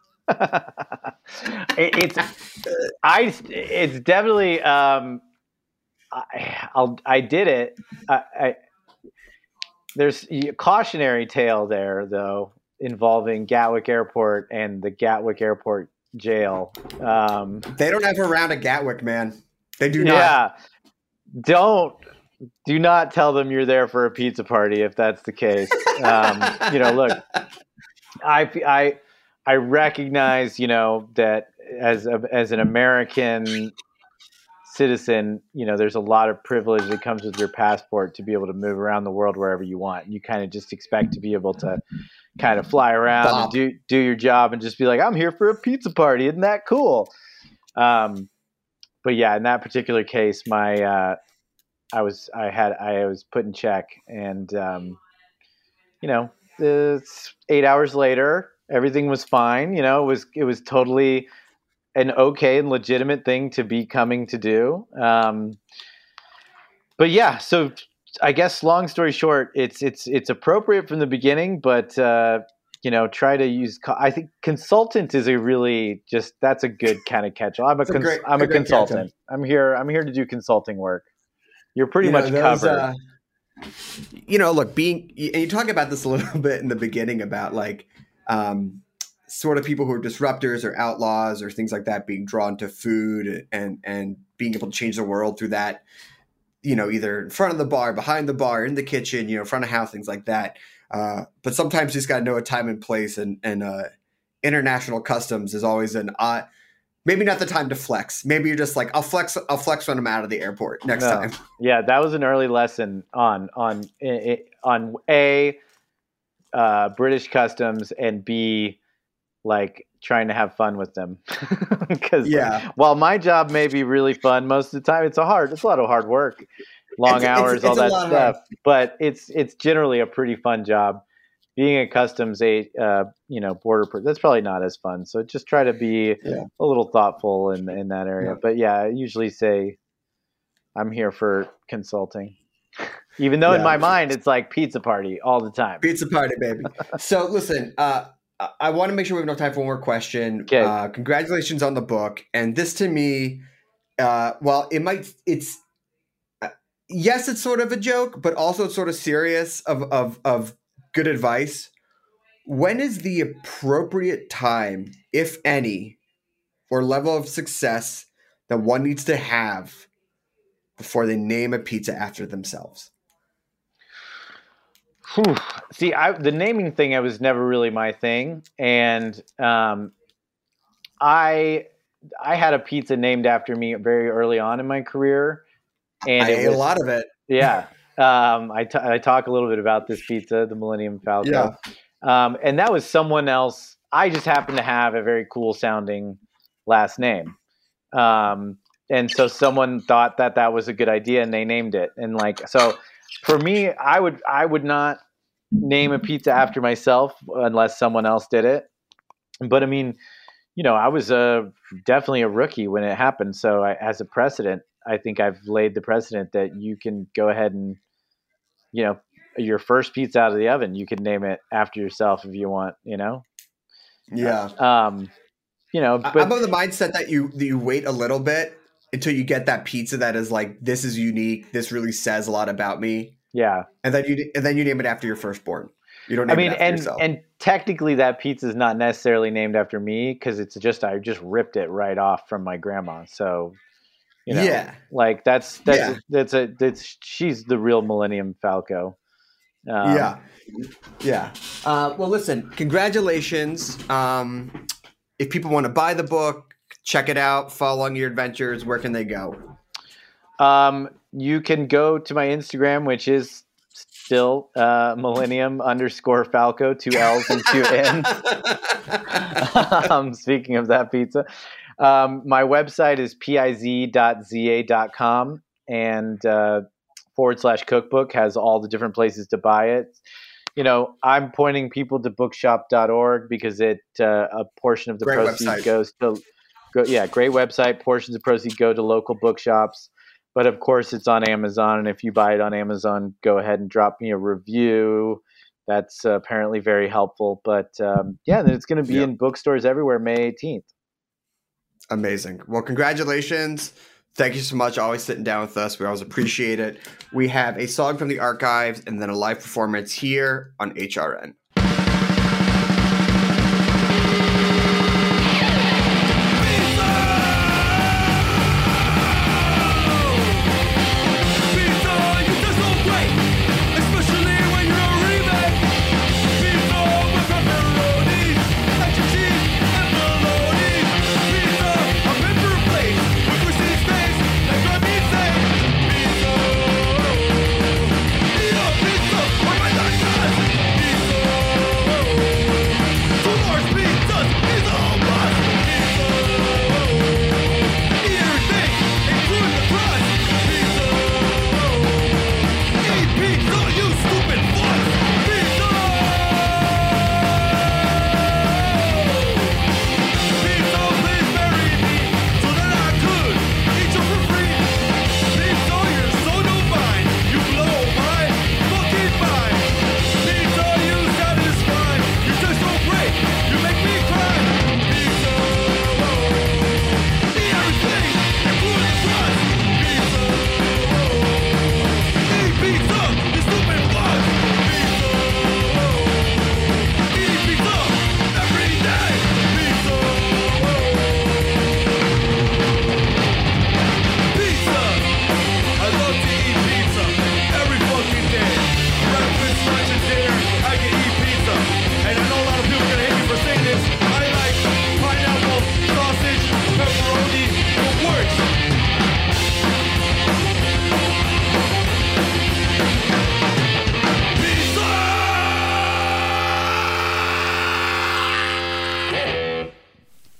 it, it's, I, it's definitely, um, I, I'll, I did it. I, I, there's a cautionary tale there though, involving Gatwick Airport and the Gatwick Airport jail. Um, they don't have around at Gatwick, man. They do not. Yeah. Don't, do not tell them you're there for a pizza party if that's the case. Um, you know, look, I, I, I recognize, you know, that as a, as an American citizen, you know, there's a lot of privilege that comes with your passport to be able to move around the world wherever you want. You kind of just expect to be able to kind of fly around Bob. and do, do your job and just be like, I'm here for a pizza party. Isn't that cool? Um, but yeah, in that particular case, my, uh, I was, I had, I was put in check, and, um, you know, it's eight hours later, everything was fine. You know, it was, it was totally an okay and legitimate thing to be coming to do. Um, but yeah, so I guess long story short, it's, it's, it's appropriate from the beginning, but, uh, you know, try to use, I think consultant is a really just, that's a good kind of catch. I'm a, cons- great, I'm a, a consultant. I'm here. I'm here to do consulting work. You're pretty you much know, covered. Uh, you know, look, being, and you talk about this a little bit in the beginning about like, um, sort of people who are disruptors or outlaws or things like that being drawn to food and, and being able to change the world through that, you know, either in front of the bar, behind the bar, in the kitchen, you know, front of house, things like that. Uh, but sometimes you just got to know a time and place, and, and uh, international customs is always an odd, maybe not the time to flex. Maybe you're just like, I'll flex, I'll flex when I'm out of the airport next no. time. Yeah. That was an early lesson on, on, on a, uh, British Customs and B, like trying to have fun with them. Because Yeah. while my job may be really fun, most of the time it's a hard, it's a lot of hard work, long It's- it's- hours, it's all a that lot of stuff. work. But it's it's generally a pretty fun job. Being a customs a uh, you know border per- that's probably not as fun. So just try to be Yeah. a little thoughtful in in that area. Yeah. But yeah, I usually say I'm here for consulting. Even though in Yeah. my mind it's like pizza party all the time. Pizza party, baby. So listen, uh, I, I want to make sure we have enough time for one more question. Okay. Uh, congratulations on the book. And this to me, uh, well, it might, it's, uh, yes, it's sort of a joke, but also it's sort of serious of, of, of good advice. When is the appropriate time, if any, or level of success that one needs to have before they name a pizza after themselves? Whew. See, I, the naming thing, I was never really my thing, and um, I I had a pizza named after me very early on in my career, and I it ate was, a lot of it. yeah. Um, I, t- I talk a little bit about this pizza, the Millennium Falco, Yeah. um, and that was someone else. I just happened to have a very cool sounding last name, um, and so someone thought that that was a good idea, and they named it, and like so. For me, I would I would not name a pizza after myself unless someone else did it. But I mean, you know, I was a definitely a rookie when it happened. So I, as a precedent, I think I've laid the precedent that you can go ahead and, you know, your first pizza out of the oven, you can name it after yourself if you want. You know. Yeah. Um, you know, I- but I'm of the mindset that you that you wait a little bit until you get that pizza that is like, this is unique. This really says a lot about me. yeah. And then you and then you name it after your firstborn. You don't I name mean, it after and yourself. and technically that pizza is not necessarily named after me because it's just I just ripped it right off from my grandma. So, you know, Yeah. like that's that's Yeah. that's a that's she's the real Millennium Falco. Um, yeah. Yeah. Uh, well, listen, congratulations. Um, if people want to buy the book, check it out, follow along your adventures, where can they go? Um, you can go to my Instagram, which is still uh, Millennium underscore Falco, two L's and two N's. um, speaking of that pizza, um, my website is piz dot z a dot com and uh, forward slash cookbook has all the different places to buy it. You know, I'm pointing people to bookshop dot org because it uh, a portion of the Great proceeds website. goes to go, yeah, great website. Portions of proceeds go to local bookshops. But of course, it's on Amazon, and if you buy it on Amazon, go ahead and drop me a review. That's uh, apparently very helpful. But um, yeah, then it's going to be Yeah. in bookstores everywhere May eighteenth. Amazing. Well, congratulations. Thank you so much. Always sitting down with us. We always appreciate it. We have a song from the archives and then a live performance here on H R N. Pizza,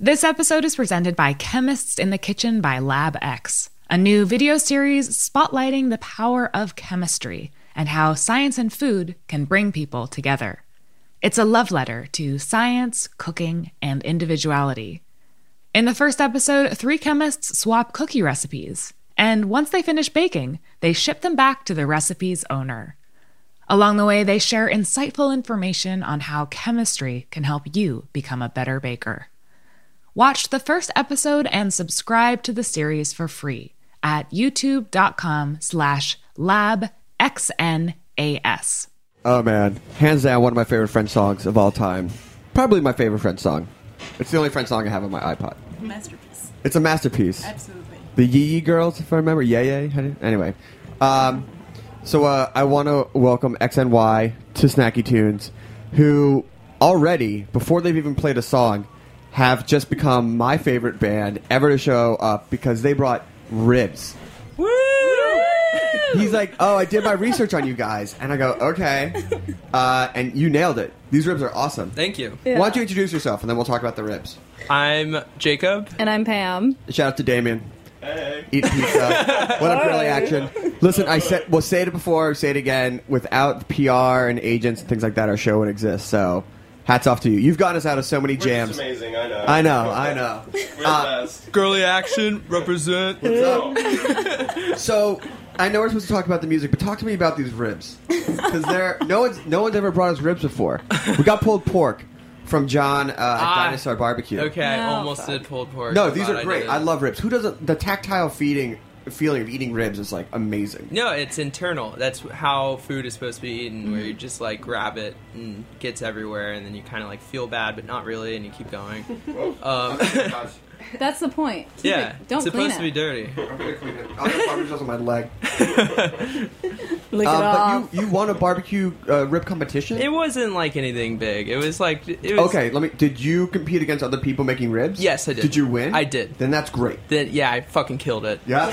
This episode is presented by Chemists in the Kitchen by LabX, a new video series spotlighting the power of chemistry and how science and food can bring people together. It's a love letter to science, cooking, and individuality. In the first episode, three chemists swap cookie recipes, and once they finish baking, they ship them back to the recipe's owner. Along the way, they share insightful information on how chemistry can help you become a better baker. Watch the first episode and subscribe to the series for free at youtube.com slash labxnas. Oh man, hands down, one of my favorite French songs of all time. Probably my favorite French song. It's the only French song I have on my iPod. Masterpiece. It's a masterpiece. Absolutely. The Yee Yee Girls, if I remember. Yay Yay. How do you- Anyway. Um, so uh, I want to welcome X N Y to Snacky Tunes, who already, before they've even played a song, have just become my favorite band ever to show up because they brought ribs. Woo! He's like, oh, I did my research on you guys. And I go, okay. Uh, and you nailed it. These ribs are awesome. Thank you. Why don't you introduce yourself, and then we'll talk about the ribs. I'm Jacob. And I'm Pam. Shout out to Damien. Hey. Eat pizza. What up, Girly Action? Listen, I said, well, say it before, say it again. Without P R and agents and things like that, our show wouldn't exist. So, hats off to you. You've gotten us out of so many jams. Which is amazing, I know. I know, I know. We're the Uh, best. Girly Action, represent. What's up? So, I know we're supposed to talk about the music, but talk to me about these ribs. Because they're no one's no one's ever brought us ribs before. We got pulled pork from John uh, at Ah, Dinosaur Barbecue. Okay, I No, almost fuck. did pulled pork. No, I'm these glad are great. did. I love ribs. Who doesn't? The tactile feeding feeling of eating ribs is like amazing. No, it's internal. That's how food is supposed to be eaten, where you Mm-hmm. just like grab it and it gets everywhere, and then you kind of like feel bad, but not really, and you keep going. um, That's the point. Keep yeah, it- Don't it's clean supposed to be it. dirty. I'm gonna clean it. I got barbecue on my leg. Lick it Um, off. but you, you won a barbecue uh, rib competition? It wasn't like anything big. It was like it was, Okay, let me. Did you compete against other people making ribs? Yes, I did. Did you win? I did. Then that's great. Then yeah, I fucking killed it. Yeah.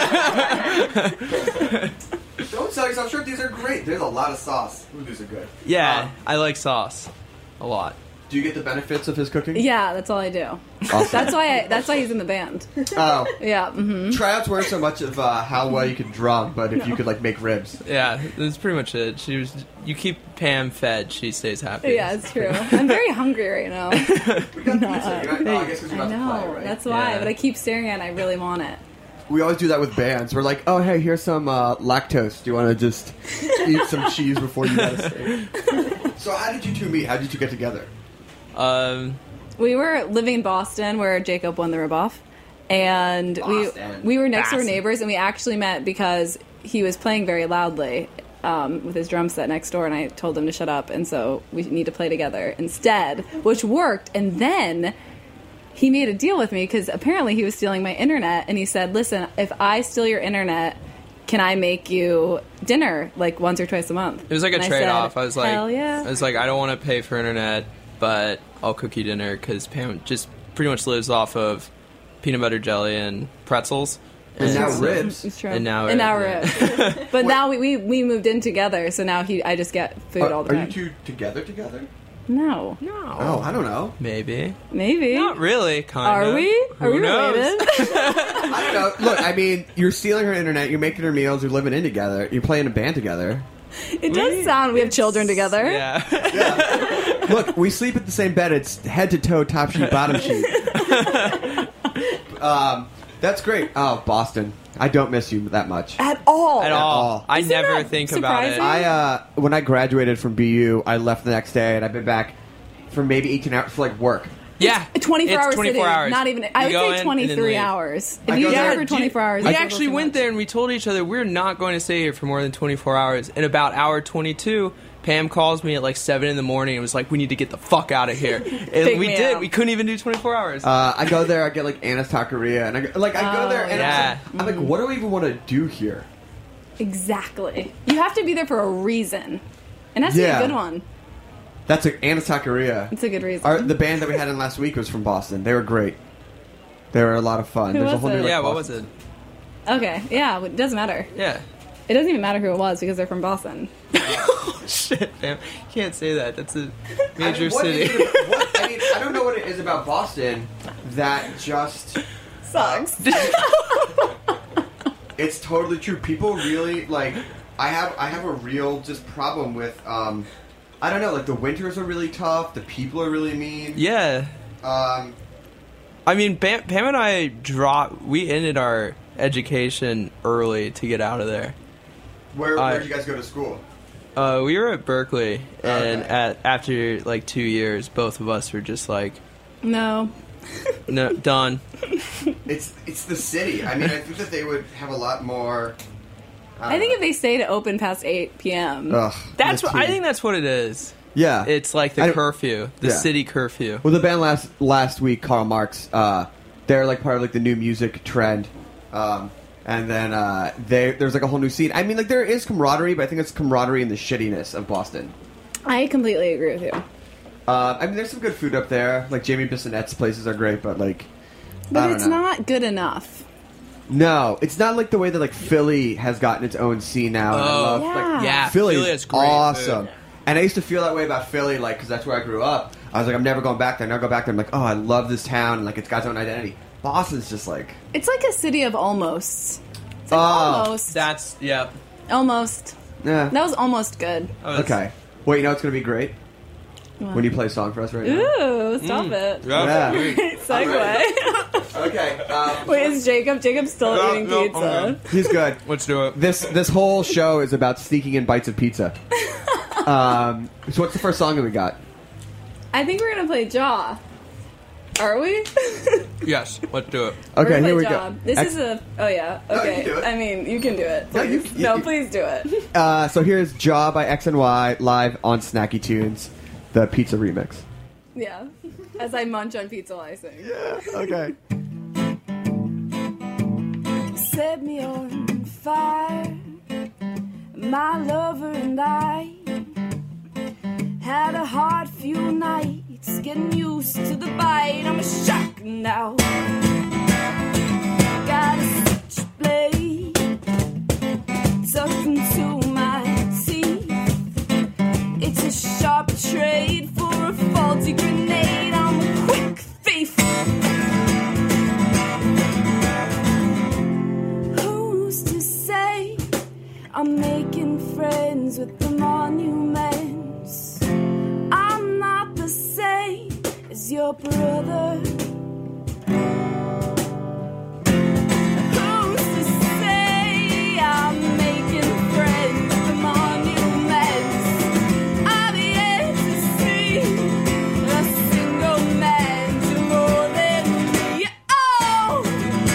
Don't sell yourself short. These are great. There's a lot of sauce. Ooh, these are good. Yeah, Um, I like sauce a lot. Do you get the benefits of his cooking? Yeah, that's all I do. Awesome. That's why. I, that's why he's in the band. Oh. Yeah. Mm-hmm. Tryouts weren't so much of uh, how well you could drum, but if you could like make ribs. Yeah, that's pretty much it. She was. You keep Pam fed, she stays happy. Yeah, it's true. I'm very hungry right now. We got pizza. You're not, oh, I guess 'cause you're I about to know. play, right? That's why. Yeah. But I keep staring at it. and I really want it. We always do that with bands. We're like, oh, hey, here's some uh, lactose. Do you want to just eat some cheese before you gotta stay? So how did you two meet? How did you get together? Um, We were living in Boston, where Jacob won the ripoff, and Boston. we we were next door Boston. neighbors, and we actually met because he was playing very loudly um, with his drum set next door, and I told him to shut up, and so we need to play together instead, which worked. And then he made a deal with me because apparently he was stealing my internet, and he said, "Listen, if I steal your internet, can I make you dinner like once or twice a month?" it was like a And I trade off. said, I was like, "Hell yeah!" I was like, I don't want to pay for internet, but I'll cook you dinner because Pam just pretty much lives off of peanut butter jelly and pretzels. And now so- ribs. It's true. And now and now ribs, ribs. But now we, we we moved in together, so now he I just get food Are, all the are time. you two together together? No, No. Oh, I don't know. Maybe. maybe. Not really, kind of. Are we? Are Who we knows? related? I don't know. Look, I mean, you're stealing her internet. You're making her meals. You're living in together. You're playing a band together. It does sound we have children together. Yeah. Look, we sleep at the same bed. It's head to toe, top sheet, bottom sheet. um, that's great. Oh, Boston. I don't miss you that much. At all. At all. all. I Isn't never that think about it. surprising? I uh, when I graduated from B U, I left the next day, and I've been back for maybe eighteen hours for like work. Yeah. A twenty-four It's hour twenty-four city. hours. Not even. You I would go in say and twenty-three then leave. hours. I If you go get there- there for twenty-four hours, We it's a actually little too went much. there and we told each other we're not going to stay here for more than twenty-four hours. And about hour twenty-two, Pam calls me at like seven in the morning and was like, "We need to get the fuck out of here." And Pick we me did. up. We couldn't even do twenty-four hours. Uh, I go there, I get like Anna's Taqueria, and I go, like I go Oh, there, and yeah. I'm, like, I'm like, what do I even want to do here? Exactly. You have to be there for a reason, and that's Yeah. a good one. That's a Anna's Taqueria. It's a good reason. Our, the band that we had in last week was from Boston. They were great. They were a lot of fun. Who There's a was whole new, it? like, yeah, what Boston- was it? Okay, yeah, it doesn't matter. Yeah. It doesn't even matter who it was because they're from Boston. Shit, Pam. You can't say that. That's a I mean, major what city. is it- what- I mean, I don't know what it is about Boston. that just sucks. It's totally true. People really like. I have I have a real just problem with. Um, I don't know. Like the winters are really tough. The people are really mean. Yeah. Um, I mean, Pam, Pam and I dropped. We ended our education early to get out of there. Where Uh, where did you guys go to school? Uh, we were at Berkeley, and Okay. at after like two years, both of us were just like, No. no, done. It's it's the city. I mean, I think that they would have a lot more. I think if they stayed open past eight p.m. Ugh, That's the what I tea. think. That's what it is. Yeah. It's like the I- curfew, the yeah. city curfew. Well, the band last last week, Karl Marx, uh, they're like part of like the new music trend, um, and then uh, they there's like a whole new scene. I mean, like there is camaraderie, but I think it's camaraderie in the shittiness of Boston. I completely agree with you. Uh, I mean, there's some good food up there. Like Jamie Bissonette's places are great, but like, I But don't it's know. not good enough. No, it's not like the way that like Philly has gotten its own scene now. and I Oh, love, Yeah. like, yeah, Philly's Philly is great awesome. food. And I used to feel that way about Philly, like, because that's where I grew up. I was like, I'm never going back there. I never go back there. I'm like, oh, I love this town, and like, it's got its own identity. Boston's just like, It's like a city of almosts. It's like Oh. almost. That's yeah. Almost. yeah. That was almost good. Oh, it's- Okay. Well, you know it's gonna be great What? when you play a song for us right now. Ooh, stop it. Yeah. Yeah. Great segue. Okay. Um, Wait, is Jacob? Jacob's still No, eating no, pizza. I'm He's good. Let's do it. This this whole show is about sneaking in bites of pizza. um, so what's the first song that we got? I think we're gonna play Jaw. Are we? Yes, let's do it. We're Okay, gonna here play we Jaw. go. This Ex- is a. Oh yeah. No, you Okay. can do it. I mean, you can do it. No, you- Please. you- no, you- please do it. Uh, so here's Jaw by X N Y live on Snacky Tunes, the pizza remix. Yeah. As I munch on pizza while I sing. Okay. Set me on fire. My lover and I had a hard few nights getting used to the bite. I'm a shock now. Got a switchblade tucked into my teeth. It's a sharp trade for a faulty grenade. I'm a quick thief. Who's to say I'm making friends with the monuments? I'm not the same as your brother. Who's to say I'm making friends with the monuments? I've yet to see a single man do more than me. Oh!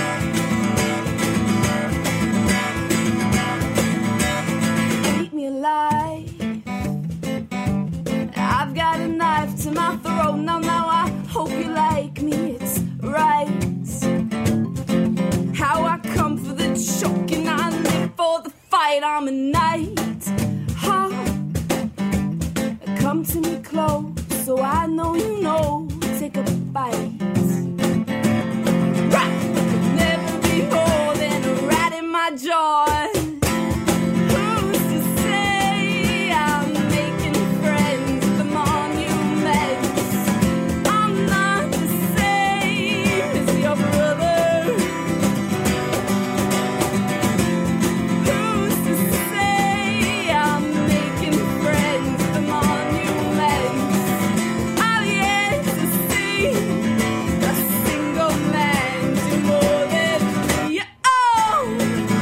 Eat me alive. I've got a knife to my throat. Now, now I hope you like me. It's right. How I come for the choke and I live for the fight. I'm a knight. Hawk. Come to me close so I know you know. Take a bite. Rat could never be more than a rat in my jaw. Who's to say I'm making friends with the monuments? I'm not the same as your brother. Who's to say I'm making friends with the monuments? I've yet to see a single man do more than me. Oh!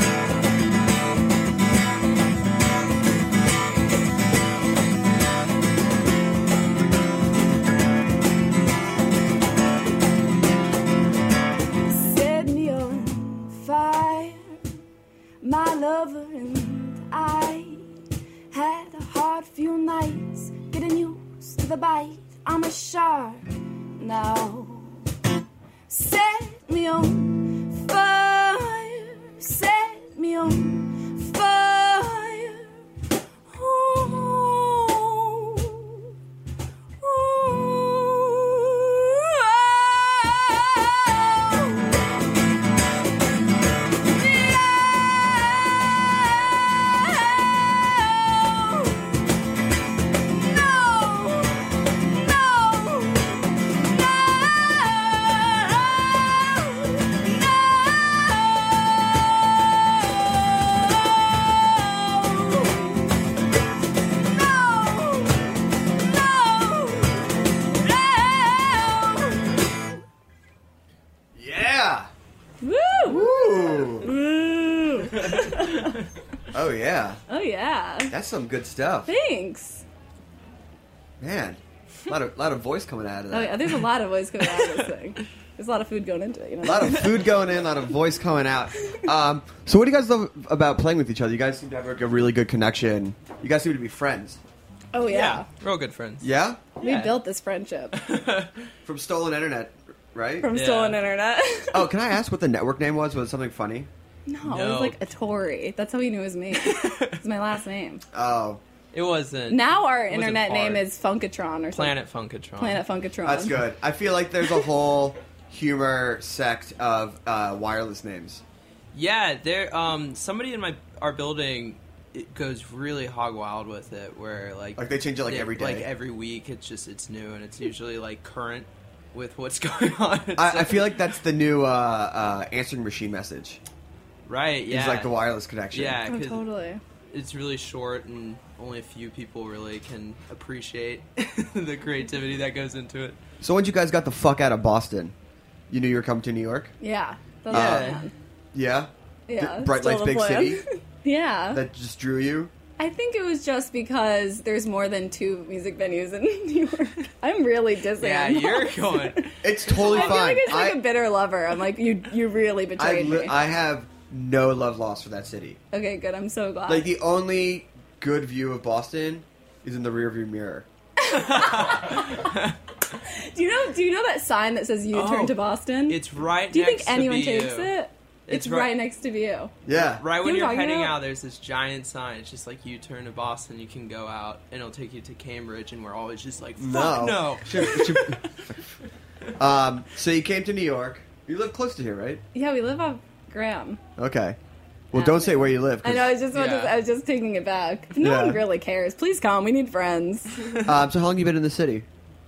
Set me on fire. My lover and I had a hard few nights getting used to the bite. I'm a shark now. Set me on fire. Set me on fire. Ooh. No, no, no. Oh yeah. Oh yeah. That's some good stuff. Thanks. Man, a lot of lot of voice coming out of that. Oh yeah, there's a lot of voice coming out of this thing. There's a lot of food going into it. You know? A lot of food going in, a lot of voice coming out. Um, so, what do you guys love about playing with each other? You guys seem to have like, a really good connection. You guys seem to be friends. Oh yeah. Real good friends. Yeah? We Yeah. built this friendship From stolen internet, right? from Yeah. stolen internet. Oh, can I ask what the network name was? Was it something funny? No, it No. was like a Tory. That's how he knew it was me. It's my last name. Oh, It wasn't. Now our it wasn't internet name hard. is Funkatron or something. Planet Funkatron. Planet Funkatron. that's good. I feel like there's a whole humor sect of uh, wireless names. Yeah, there. Um, somebody in my our building it goes really hog wild with it, where like Like they change it like they- every day. like every week. It's just it's new, and it's usually like current with what's going on. I, So- I feel like that's the new uh, uh, answering machine message. right. Yeah, It's like the wireless connection. Yeah, Oh, 'cause totally. it's really short, and only a few people really can appreciate the creativity that goes into it. So when you guys got the fuck out of Boston, you knew you were coming to New York? Yeah. That's Yeah. the plan. Yeah? Yeah. Bright still Lights, the big plan. city? Yeah. That just drew you? I think it was just because there's more than two music venues in New York. I'm really dissing. Yeah, on you're Boston. going. It's totally I feel fine. like it's like I, a bitter lover. I'm like, you you really I, betrayed li- me. I have no love lost for that city. Okay, good. I'm so glad. Like, the only good view of Boston is in the rearview mirror. do you know? Do you know that sign that says "U-turn Oh, to Boston"? It's right. do you think next to anyone B U. takes it? It's, It's right, right- next to V U. Yeah. Right You when know you're what I'm heading talking out, about? there's this giant sign. It's just like you turn to Boston, you can go out, and it'll take you to Cambridge, and we're always just like, fuck no. Should- should- um, so you came to New York. You live close to here, right? Yeah, we live off Graham. Okay. Well, don't say where you live. I 'cause- know. I was just about to- Yeah. I was just taking it back. No Yeah. one really cares. Please come. We need friends. Um, so how long you been in the city?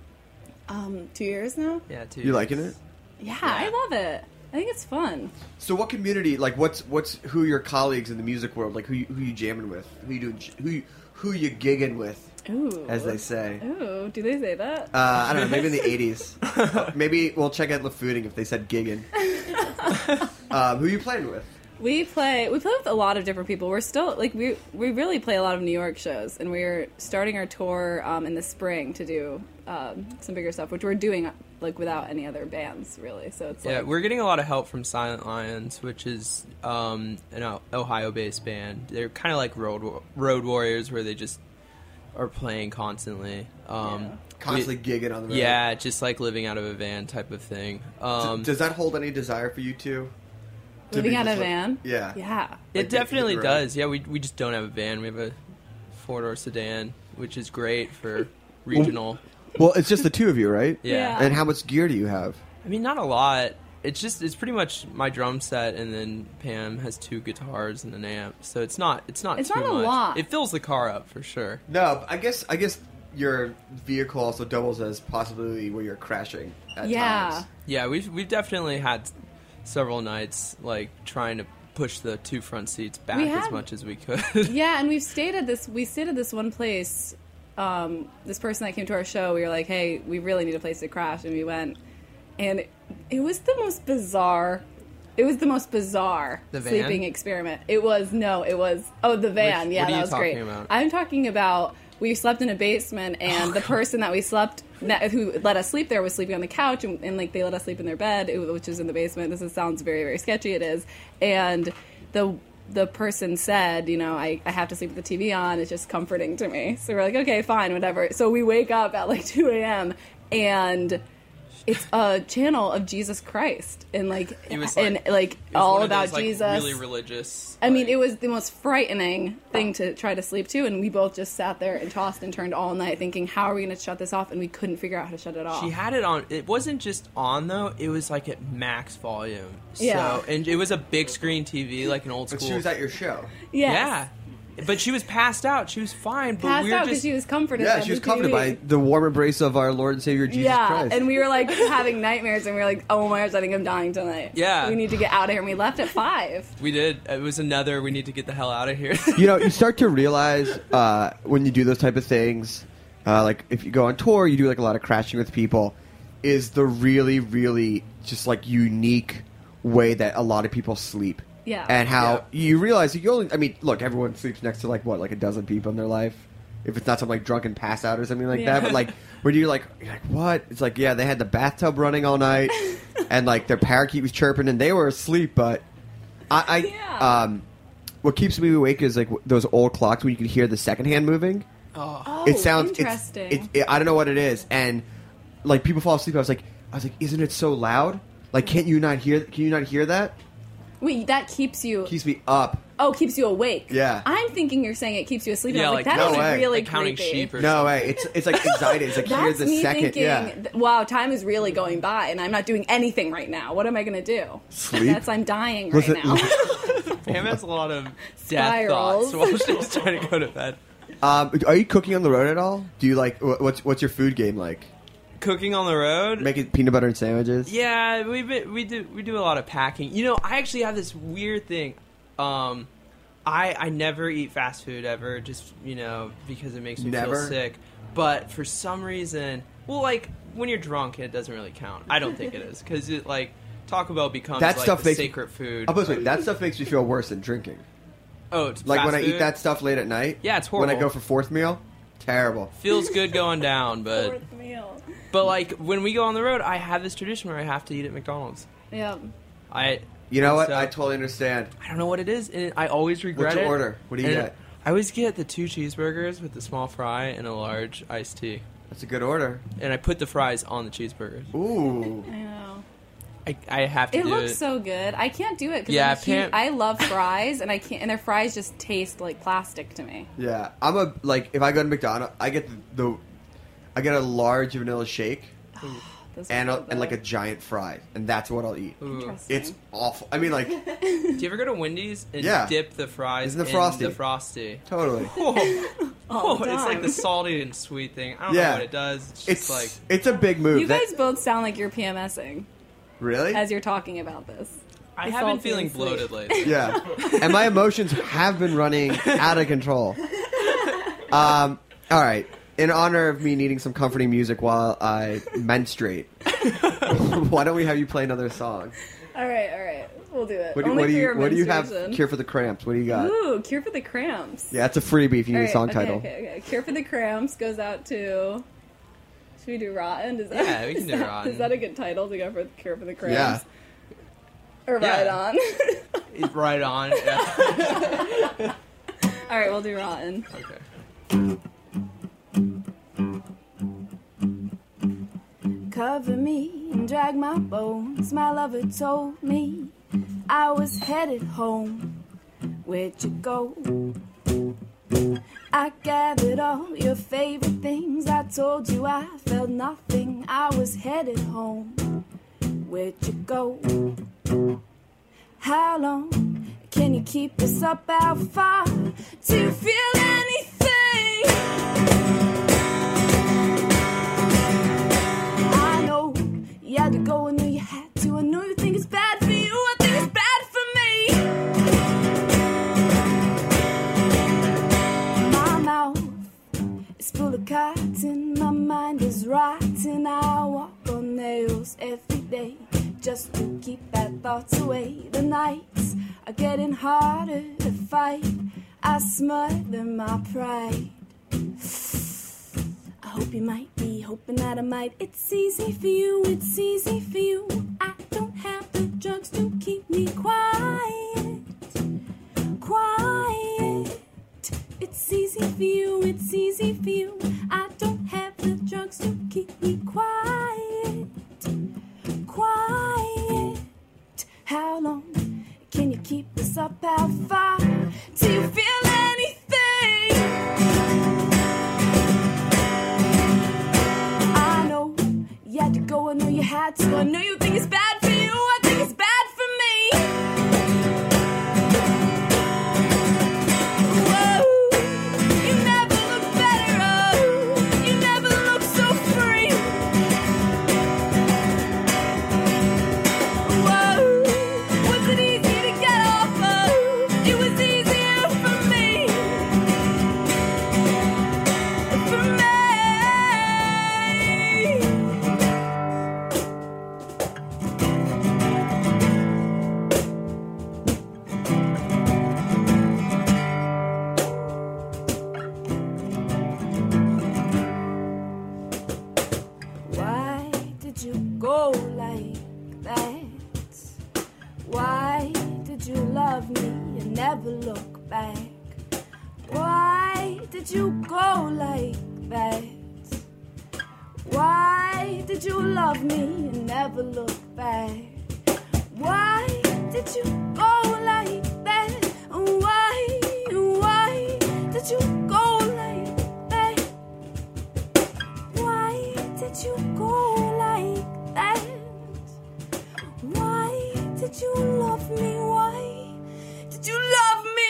Um, two years now. Yeah, too. You liking it? Yeah, I love it. I think it's fun. So what community, like what's what's who are your colleagues in the music world, like who you, who you jamming with, who you doing, who you, who you gigging with, Ooh. as they say. Ooh, do they say that? Uh, I don't know, maybe in the eighties. Maybe we'll check out LaFooding if they said gigging. um, who you playing with? We play. We play with a lot of different people. We're still like we we really play a lot of New York shows, and we're starting our tour um, in the spring to do um, some bigger stuff, which we're doing like without any other bands really. So it's Yeah, like we're getting a lot of help from Silent Lions, which is um, an O- Ohio-based band. They're kind of like road wa- road warriors, where they just are playing constantly. Um, Constantly we- gigging on the road. Yeah, just like living out of a van type of thing. Um, Does that hold any desire for you two? To living be out just of a like- van. Yeah. Yeah. It Like, definitely hit the road. does. Yeah, we we just don't have a van. We have a four door sedan, which is great for regional. Well, it's just the two of you, right? Yeah. Yeah. And how much gear do you have? I mean, not a lot. It's just it's pretty much my drum set, and then Pam has two guitars and an amp. So it's not it's not It's too not a much. lot. It fills the car up for sure. No, I guess I guess your vehicle also doubles as possibly where you're crashing at Yeah. times. Yeah, we've we've definitely had several nights like trying to push the two front seats back We as had- much as we could. Yeah, and we've stayed at this. We stayed at this one place. Um, this person that came to our show, we were like, "Hey, we really need a place to crash," and we went, and it, it was the most bizarre. It was the most bizarre The van? sleeping experiment. It was no, it was oh the van. Which- yeah, what are that you was great. talking about? I'm talking about we slept in a basement, and the person that we slept that, who let us sleep there was sleeping on the couch, and, and like they let us sleep in their bed, it, which is in the basement. This is, sounds very very sketchy. It is, and the the person said, you know, I, I have to sleep with the T V on. It's just comforting to me. So we're like, okay, fine, whatever. So we wake up at like two a.m. and it's a channel of Jesus Christ and like It was and like- like It was all one of about those, like, Jesus. really religious. I mean, like- it was the most frightening thing to try to sleep to, and we both just sat there and tossed and turned all night, thinking, "How are we going to shut this off?" And we couldn't figure out how to shut it off. She had it on. It wasn't just on though. It was like at max volume. Yeah. So, and it was a big screen T V, like an old But school. she was at your show. Yes. Yeah. But she was passed out. She was fine. But passed we were out because just. she was comforted. Yeah, by she the was comforted T V. by the warm embrace of our Lord and Savior Jesus yeah, Christ. and we were like having nightmares, and we were like, "Oh my gosh, I think I'm dying tonight." Yeah. we need to get out of here. And we left at five. We did. It was another. We need to get the hell out of here. you know, you start to realize uh, when you do those type of things, uh, like if you go on tour, you do like a lot of crashing with people, is the really, really just like unique way that a lot of people sleep. Yeah. And how you realize you only, I mean, look, everyone sleeps next to like what, like a dozen people in their life. If it's not some like drunken pass out or something like Yeah. that. But like, when you're like, you're like, what? It's like, yeah, they had the bathtub running all night and like their parakeet was chirping and they were asleep, but I, I Yeah. um, what keeps me awake is like those old clocks when you can hear the second hand moving. Oh, Oh, it sounds it's- interesting. It, it, I don't know what it is, and like people fall asleep. I was like, I was like, isn't it so loud? Like, can't you not hear? Can you not hear that? Wait, that keeps you. Keeps me up. Oh, keeps you awake. Yeah. I'm thinking you're saying it keeps you asleep. and Yeah, I was like, like, that no is way. really like counting creepy. sheep or No something. way. It's it's like anxiety. It's like hear That's the me second. thinking, Yeah. th- wow, time is really going by, and I'm not doing anything right now. What am I going to do? Sleep? That's I'm dying right Listen- now. Pam has a lot of Spirals. death thoughts while she's trying to go to bed. Um, are you cooking on the road at all? Do you like wh- what's what's your food game like? Cooking on the road? Making peanut butter and sandwiches. Yeah, we we do we do a lot of packing. You know, I actually have this weird thing. Um, I I never eat fast food ever, just you know because it makes me Never? feel sick. But for some reason, well, like when you're drunk, it doesn't really count. I don't think it is because it like Taco Bell becomes That like stuff the makes sacred food. I'll put it this way, that stuff makes me feel worse than drinking. Oh, it's Like fast when I food? eat that stuff late at night. Yeah, it's When I horrible. go for fourth meal, terrible. Feels good going down, but Fourth meal. but like when we go on the road, I have this tradition where I have to eat at McDonald's. Yeah. I You know what? so- I totally understand. I don't know what it is, and I always regret What's your it. order? What do you And get? I always get the two cheeseburgers with the small fry and a large iced tea. That's a good order. And I put the fries on the cheeseburgers. Ooh. I know. I, I have to It do looks it. so good. I can't do it because Yeah, yeah, Pam- I love fries, and I can't. And their fries just taste like plastic to me. Yeah, I'm a like if I go to McDonald's, I get the, the I get a large vanilla shake Those and are a, so and like a good. giant fry, and that's what I'll eat. Ooh. Interesting. It's awful. I mean, like Do you ever go to Wendy's and Yeah. dip the fries Isn't the in Frosty? the Frosty? totally. Oh, All oh, the it's like time. the salty and sweet thing. I don't Yeah. know what it does. It's just It's like it's a big move. You That- guys both sound like you're PMSing really? as you're talking about this. I The have been salty feeling and sweet. bloated lately. Yeah, and my emotions have been running out of control. Um, all right. In honor of me needing some comforting music while I menstruate, why don't we have you play another song? All right, all right, we'll do it. What do, Only what do for you your What do you have? menstruation. Cure for the cramps. What do you got? Ooh, Cure for the Cramps. Yeah, it's a freebie if you need All a right, song okay, title. Okay, okay. Cure for the Cramps goes out to. Should we do Rotten? Is that, Yeah, we can is do that- Rotten. Is that a good title to go for Cure for the Cramps? Yeah. Or Yeah. Ride On? It's right on. Yeah. All right, we'll do Rotten. Okay. Cover me and drag my bones. My lover told me I was headed home. Where'd you go? I gathered all your favorite things. I told you I felt nothing. I was headed home. Where'd you go? How long can you keep this up? How far do you feel anything? I know you had to go, I know you had to. I know you think it's bad for you, I think it's bad for me. My mouth is full of cotton, my mind is rotten. I walk on nails every day just to keep bad thoughts away. The nights are getting harder to fight. I smother my pride. I hope you might be hoping that I might. It's easy for you, it's easy for you. I don't have the drugs to keep me quiet. Quiet. It's easy for you, it's easy for you. I don't have the drugs to keep me quiet. Quiet. How long can you keep this up? How far do you feel anything? I know you had to go, I know you had to. I know you think it's bad for you, I think it's bad for me. Whoa, you never look better. Oh. look back. Why did you go like that? Why did you love me and never look back? Why did you go like that? Why, why did you go like that? Why did you go like that? Why did you love me? Why did you love me?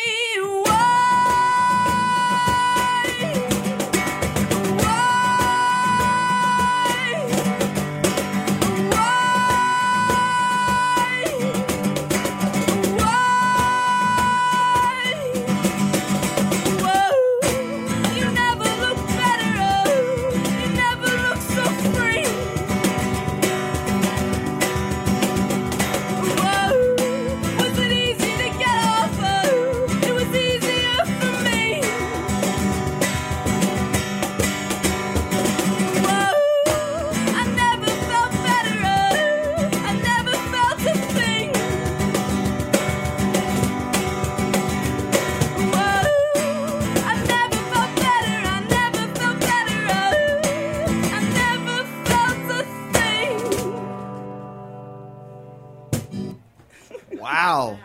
Wow.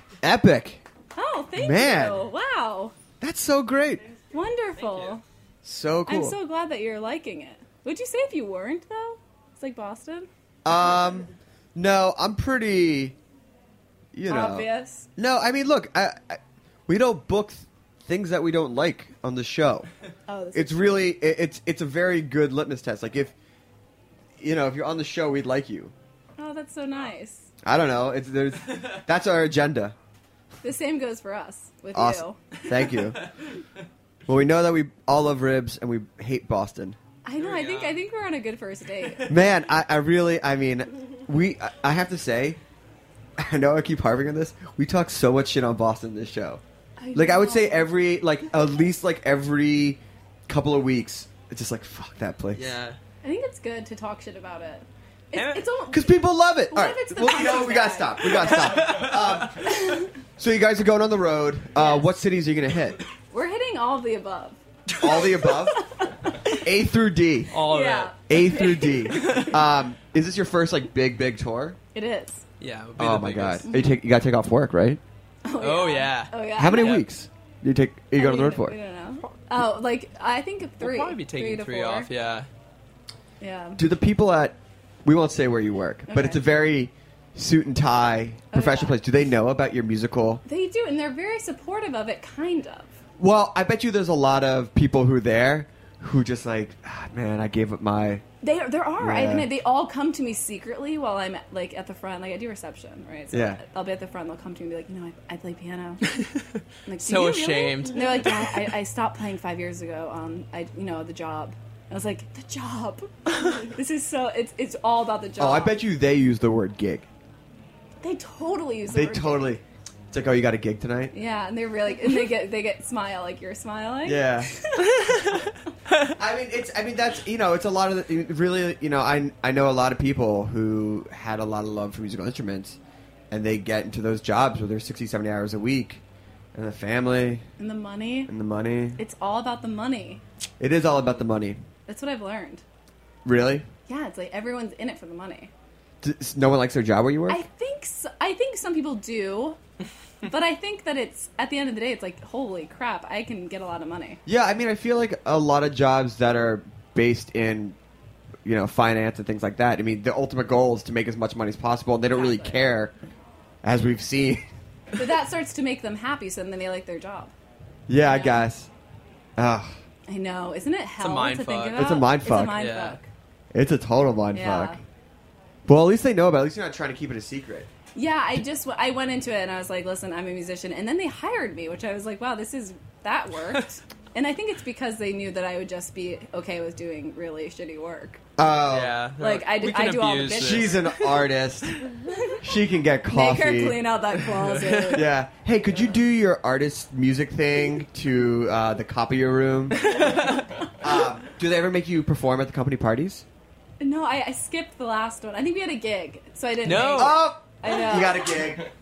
Epic. Oh, thank Man. you. Wow. That's so great. Wonderful. So cool. I'm so glad that you're liking it. Would you say if you weren't, though? It's like Boston? Um, no, I'm pretty, you know. Obvious. No, I mean, look, I, I, we don't book th- things that we don't like on the show. Oh, this It's is really, it, it's it's a very good litmus test. Like if, you know, if you're on the show, we'd like you. Oh, that's so nice. I don't know. It's there's that's our agenda. The same goes for us with Awesome. you. Thank you. Well, we know that we all love ribs and we hate Boston. I know. I think I think we're on a good first date. Man, I, I really, I mean, we, I, I have to say, I know I keep harping on this. We talk so much shit on Boston this show. I like I would know. say every, like at least like every couple of weeks, it's just like fuck that place. Yeah. I think it's good to talk shit about it. It's, it's almost Because people love it. What All if right, it's the well, you know what? We gotta stop. We gotta stop. Um, so you guys are going on the road. Uh, what cities are you gonna hit? we're hitting all of the above. All the above. A through D. All Yeah. of it. A through D. Um, is this your first like big big tour? It is. Yeah. it would be Oh the my biggest. god! You take you gotta take off work, right? Oh yeah. Oh yeah. How many Yeah. weeks do you take? You go on the road for? We don't know. Oh, like I think three. We'll probably be three taking to three four. off. Yeah. Yeah. Do the people at we won't say where you work, but Okay. it's a very suit and tie professional yeah. place. Do they know about your musical? They do, and they're very supportive of it, kind of. Well, I bet you there's a lot of people who are there who just like, ah, man, I gave up my. They there are. I Yeah. mean, they all come to me secretly while I'm at, like at the front. Like I do reception, right? So Yeah. I'll be at the front. They'll come to me and be like, you know, I, I play piano. I'm like, So "Do you really?" ashamed. And they're like, yeah, I, I stopped playing five years ago. Um, I you know the job. I was like, the job. This is so. It's it's all about the job. Oh, I bet you they use the word gig. they totally use. The They word totally. It's like, oh, you got a gig tonight? Yeah, and they're really and they get they get smile like you're smiling. Yeah. I mean, it's. I mean, that's you know, it's a lot of the, really. You know, I I know a lot of people who had a lot of love for musical instruments, and they get into those jobs where they're sixty, seventy hours a week, and the family And the money. and the money. It's all about the money. It is all about the money. That's what I've learned. Really? Yeah, it's like everyone's in it for the money. Does no one likes their job where you work? I think so, I think some people do, but I think that it's at the end of the day, it's like holy crap, I can get a lot of money. Yeah, I mean, I feel like a lot of jobs that are based in, you know, finance and things like that. I mean, the ultimate goal is to make as much money as possible, and they don't really Exactly. care, as we've seen. But that starts to make them happy, so then they like their job. Yeah, I Yeah. guess. Ugh. I know, isn't it hell mind to think fuck. about? It's a mind It's fuck. a mind Yeah. fuck. It's a total mind Yeah. fuck. Well, at least they know about it. At least you're not trying to keep it a secret. Yeah, I just I went into it and I was like, listen, I'm a musician, and then they hired me, which I was like, wow, this is that worked. And I think it's because they knew that I would just be okay with doing really shitty work. Oh. Yeah. Like, I do- We can I do all the abuse bitches. this. She's an artist. She can get coffee. Make her clean out that closet. Yeah. Hey, could you do your artist music thing to uh, the copier room? um, do they ever make you perform at the company parties? No, I, I skipped the last one. I think we had a gig, so I didn't. No. make- Oh, I know. you got a gig.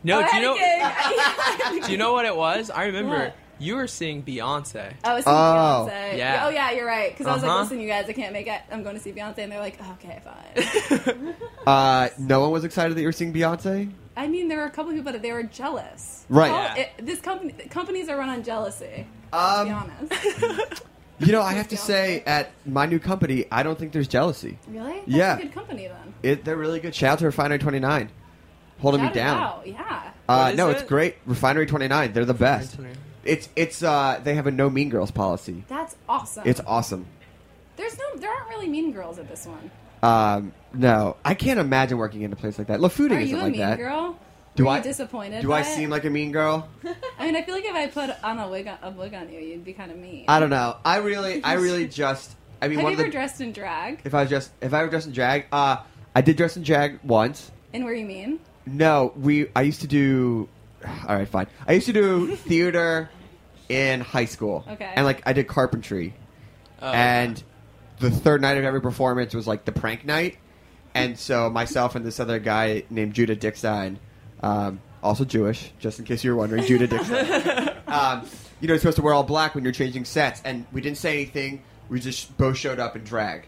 No, Oh, I do you had a know? gig. Do you know what it was? I remember What? you were seeing Beyonce. I was seeing Oh. Beyonce. Yeah. Oh yeah, you're right. Because I was Uh-huh. like, listen, you guys, I can't make it. I'm going to see Beyonce, and they're like, okay, fine. Uh, no one was excited that you were seeing Beyonce. I mean, there were a couple people that they were jealous. Right. All- Yeah. it- this company, companies are run on jealousy. Um, to be honest. You know, I have to say, at my new company, I don't think there's jealousy. Really? That's Yeah. a good company then. It, they're really good. Shout out to Refinery twenty-nine, holding Shout me it down. out. Yeah. Uh, What is no, it's it? great. Refinery twenty-nine, they're the best. twenty-nine. It's it's uh, they have a no mean girls policy. That's awesome. It's awesome. There's no, there aren't really mean girls at this one. Um, no, I can't imagine working in a place like that. Look, fooding Are isn't you a like mean that. girl? Do Were I you disappointed? Do by I it? seem like a mean girl? I mean, I feel like if I put on a wig, on, a wig on you, you'd be kind of mean. I don't know. I really, I really just. I mean, Have one you of ever the. dressed in drag? If I was just, if I were dressed in drag, uh, I did dress in drag once. And were you mean? No, we. I used to do. All right, fine. I used to do theater in high school. Okay. And like I did carpentry, Oh, and the third night of every performance was like the prank night, and so myself and this other guy named Judah Dickstein, um, also Jewish, just in case you were wondering, Judah Dickstein. um, you know, you're supposed to wear all black when you're changing sets, and we didn't say anything. We just both showed up in drag,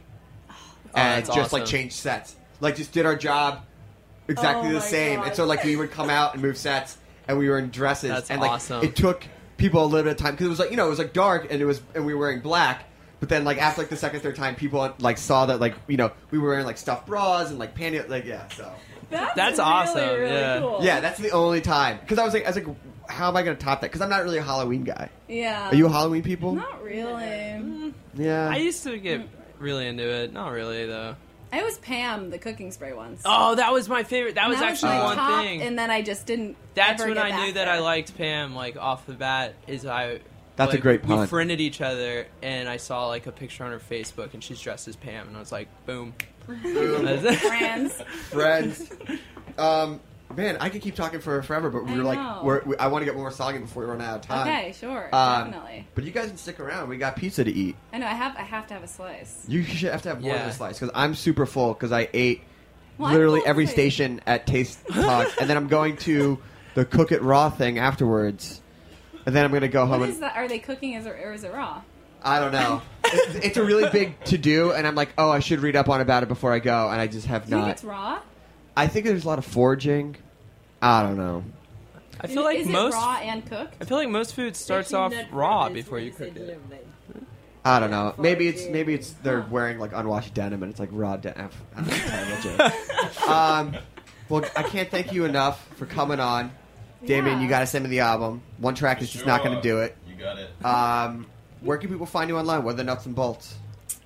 and that's just like awesome. changed sets, like just did our job exactly Oh the my same. God. And so like we would come out and move sets, and we were in dresses, That's and like awesome. it took people a little bit of time because it was like you know it was like dark and it was and we were wearing black. But then like after like the second third time, people like saw that like you know we were wearing like stuffed bras and like panty like yeah so That's, That's really, awesome, Really yeah. cool. yeah that's the only time because I was like I was like how am I gonna top that because I'm not really a Halloween guy. Yeah. Are you a Halloween people? Not really. Yeah. I used to get really into it. Not really though. I was Pam, the cooking spray once. Oh, that was my favorite. That And was that actually my one top, thing. and then I just didn't. That's ever when get I back knew that there. I liked Pam, like off the bat. Is I. That's a like, great We pun. friended each other, and I saw like a picture on her Facebook, and she's dressed as Pam, and I was like, boom. That's it. Friends. Friends. Um, man, I could keep talking for forever, but I we're like, know. we're, we, I want to get one more song in before we run out of time. Okay, sure, Um, definitely. But you guys can stick around. We got pizza to eat. I know. I have. I have to have a slice. You should have to have more than Yeah. a slice because I'm super full because I ate Well, I'm literally full every too. station at Taste Talk, and then I'm going to the Cook It Raw thing afterwards, and then I'm going to go home What and is that? Are they cooking as or is it raw? I don't know. It- it's a really big to do, and I'm like, oh, I should read up on about it before I go, and I just have Do you think not. it's raw? I think there's a lot of foraging. I don't know. I feel like is most. it raw and cooked? I feel like most food starts off raw before you cook it. I don't know. Maybe it's maybe it's they're wearing like unwashed denim and it's like raw denim. I don't know, terrible joke. um, well, I can't thank you enough for coming on, Damien. Yeah. You got to send me the album. One track is just not going to do it. You got it. Um, where can people find you online? What are the nuts and bolts?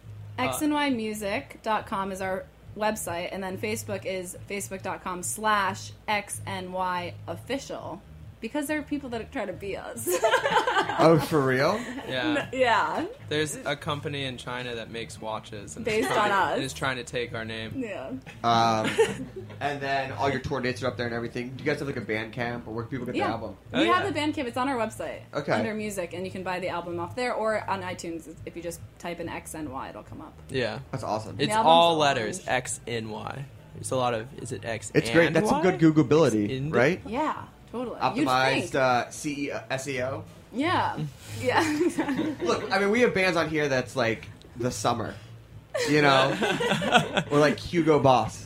X N Y music dot com is our website, and then Facebook is facebook.com slash XNY official. Because there are people that try to be us. Oh, for real? Yeah. Yeah. There's a company in China that makes watches and Based is trying, on us. and is trying to take our name. Yeah. Um, and then all your tour dates are up there and everything. Do you guys have like a band camp or where can people get Yeah. the album? Oh, we yeah. have the Bandcamp. It's on our website. Okay. Under music, and you can buy the album off there or on iTunes. If you just type in X N Y, it'll come up. Yeah. That's awesome. It's album's all orange. letters. X N Y. There's a lot of. Is it X? It's and great. That's some Y? good Googleability, In- right? Yeah, totally. You'd Optimized think. uh, C E O, S E O. Yeah. Yeah. Look, I mean, we have bands on here that's like the summer, you know, or like Hugo Boss.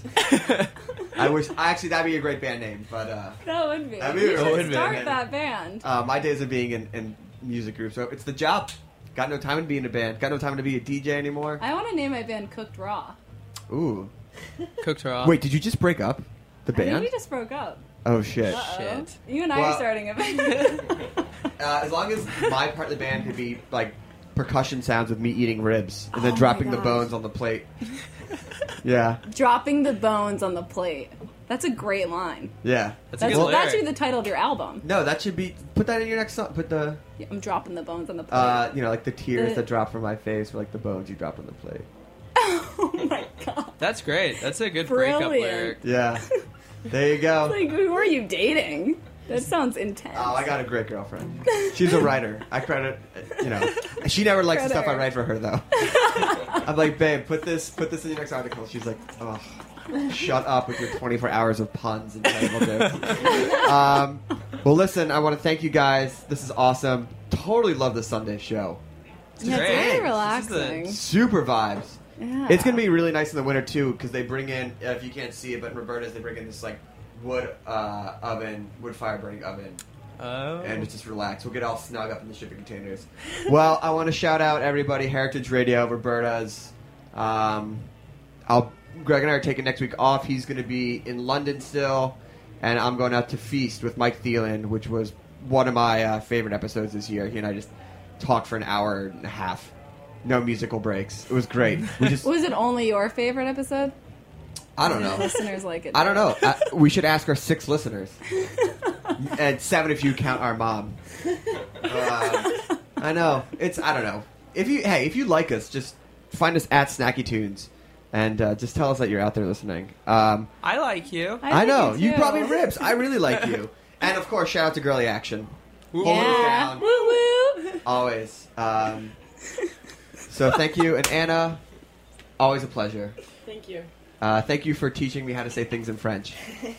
I wish, actually, that'd be a great band name, but uh, That would be. That'd be you a should good start band. that band. uh, my days of being in, in music groups, so it's the job. Got no time to be in a band. Got no time to be a D J anymore. I want to name my band Cooked Raw. Ooh. Cooked raw. Wait, did you just break up the I think band? we just broke up. Oh shit. Uh-oh. Shit. You and I Well- are starting a band. Uh, as long as my part of the band could be like percussion sounds with me eating ribs and then Oh my dropping the gosh. bones on the plate. Yeah, Dropping the bones on the plate. That's a great line. yeah. That's a That's, good that lyric. should be the title of your album. No, that should be. Put that in your next song. Put the, Yeah, I'm dropping the bones on the plate. uh, you know, like the tears The- that drop from my face, or like the bones you drop on the plate. oh my god. That's great. That's a good breakup Brilliant. lyric. Yeah. There you go. Like, who are you dating? That sounds intense. Oh, I got a great girlfriend. She's a writer. I credit, you know. She never likes the Credit stuff I her. write for her, though. I'm like, babe, put this, put this in your next article. She's like, oh. Shut up with your twenty-four hours of puns and terrible jokes. Um, well, listen, I want to thank you guys. This is awesome. Totally love the Sunday show. Yeah, it's very relaxing. Super vibes. Yeah. It's going to be really nice in the winter, too, because they bring in, if you can't see it, but in Roberta's, they bring in this, like, wood uh, oven, wood fire burning oven. Oh. And it's just relaxed. We'll get all snug up in the shipping containers. Well, I want to shout out everybody, Heritage Radio, Roberta's. Um, I'll, Greg and I are taking next week off. He's going to be in London still. And I'm going out to Feast with Mike Thielen, which was one of my uh, favorite episodes this year. He and I just talked for an hour and a half. No musical breaks. It was great. We just Was it only your favorite episode? I don't know. Listeners like it. I don't know. Uh, we should ask our six listeners. And seven if you count our mom. Uh, I know. It's, I don't know. If you, hey, if you like us, just find us at Snacky Tunes and uh, just tell us that you're out there listening. Um, I like you. I, I know. like you You too. brought me ribs. I really like you. And of course, shout out to Girly Action. Holding us Yeah. down. Woo woo. Always. Um, so thank you. And Anna, always a pleasure. Thank you. Uh, thank you for teaching me how to say things in French.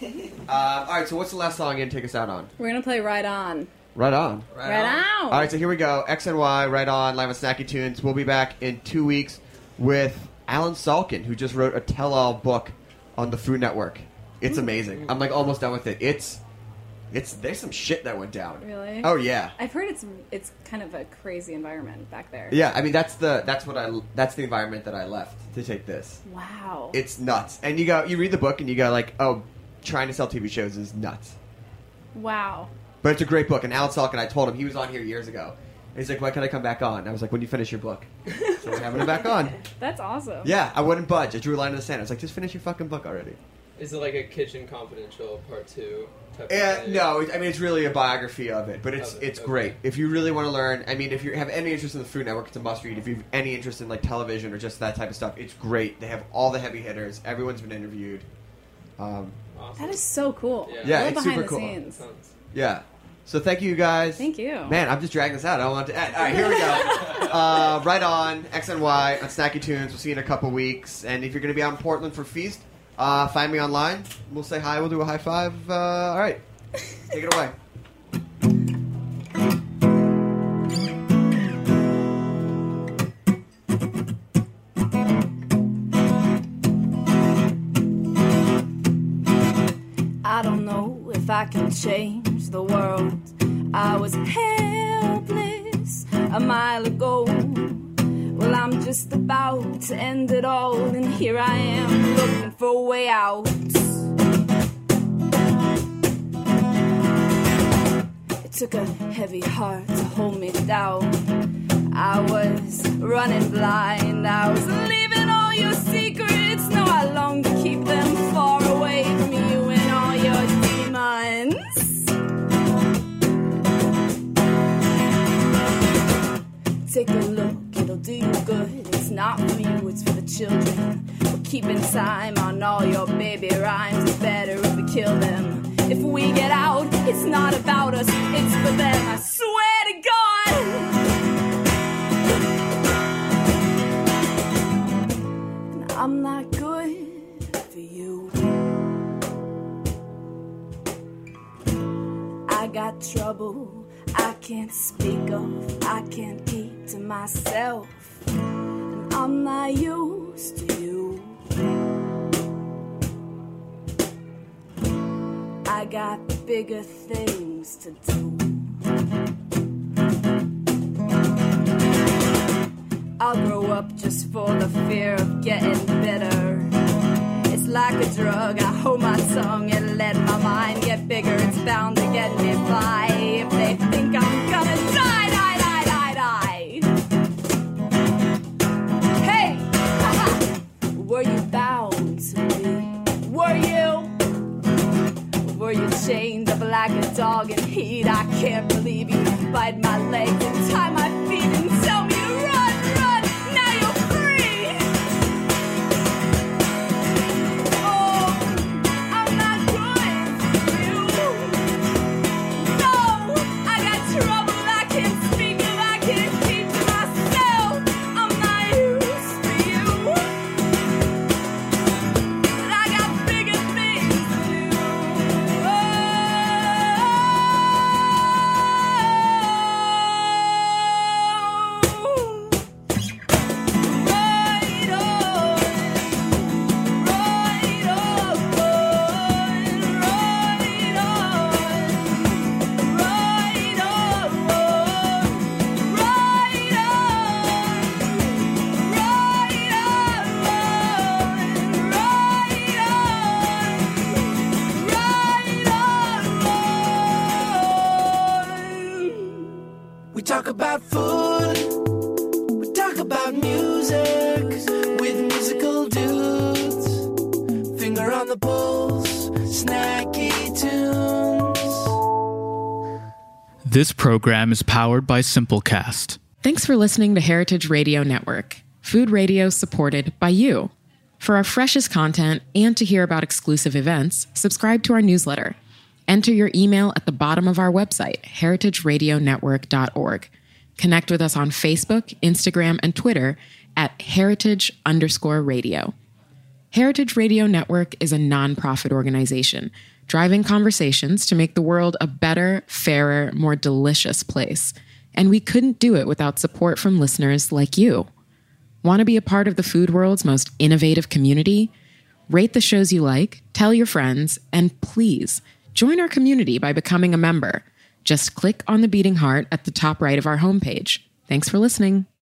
Uh, all right, so what's the last song you're going to take us out on? We're going to play Right On. Right on. Right, right on. All right, so here we go. X N Y, Right On, live on Snacky Tunes. We'll be back in two weeks with Alan Salkin, who just wrote a tell-all book on the Food Network. It's amazing. I'm like almost done with it. It's, it's there's some shit that went down. Really? Oh yeah. I've heard it's it's kind of a crazy environment back there. Yeah, I mean that's the that's what I that's the environment that I left to take this. Wow. It's nuts. And you go, you read the book and you go like, oh, trying to sell T V shows is nuts. Wow. But it's a great book. And Alan Salkin, I told him, he was on here years ago. And he's like, why can't I come back on? And I was like, when you finish your book. So we're having him back on. That's awesome. Yeah, I wouldn't budge. I drew a line in the sand. I was like, just finish your fucking book already. Is it like a Kitchen Confidential Part Two type of Uh, thing? no, it, I mean, it's really a biography of it. But it's Of it, it's okay. great. If you really want to learn, I mean, if you have any interest in the Food Network, it's a must-read. If you have any interest in like television or just that type of stuff, it's great. They have all the heavy hitters. Everyone's been interviewed. Um, That is so cool. Yeah, Yeah, it's behind super the cool. scenes. Yeah. So thank you guys. Thank you. Man, I'm just dragging this out. I don't want to end. All right, here we go. uh, right on, X N Y, on Snacky Tunes. We'll see you in a couple weeks. And if you're going to be out in Portland for Feast, uh, find me online. We'll say hi. We'll do a high five. Uh, all right. Take it away. I don't know if I can change the world. I was helpless a mile ago. Well, I'm just about to end it all, and here I am looking for a way out. It took a heavy heart to hold me down. I was running blind. I was leaving all your secrets. No, I long to keep them far away from you and all your demons. Take a look, it'll do you good. It's not for you, it's for the children. We're keeping time on all your baby rhymes. It's better if we kill them. If we get out, it's not about us, it's for them. I swear to God. And I'm not good for you. I got trouble I can't speak of, I can't keep to myself, and I'm not used to you. I got bigger things to do. I'll grow up just for the fear of getting better. It's like a drug, I hold my tongue and let my mind get bigger. It's bound to get me by if they think I'm gonna die, die, die, die, die. Hey, haha, were you bound to me? Were you? Were you chained up like a dog in heat? I can't believe you bite my legs and tie my feet and tell me to run, run, now you're free. Oh, I'm not good for you. No, We talk about food, we talk about music with musical dudes. Finger on the pulse, snacky tunes. This program is powered by Simplecast. Thanks for listening to Heritage Radio Network, food radio supported by you. For our freshest content and to hear about exclusive events, subscribe to our newsletter. Enter your email at the bottom of our website, heritage radio network dot org. Connect with us on Facebook, Instagram, and Twitter at heritage underscore radio. Heritage Radio Network is a nonprofit organization driving conversations to make the world a better, fairer, more delicious place. And we couldn't do it without support from listeners like you. Want to be a part of the food world's most innovative community? Rate the shows you like, tell your friends, and please join our community by becoming a member. Just click on the beating heart at the top right of our homepage. Thanks for listening.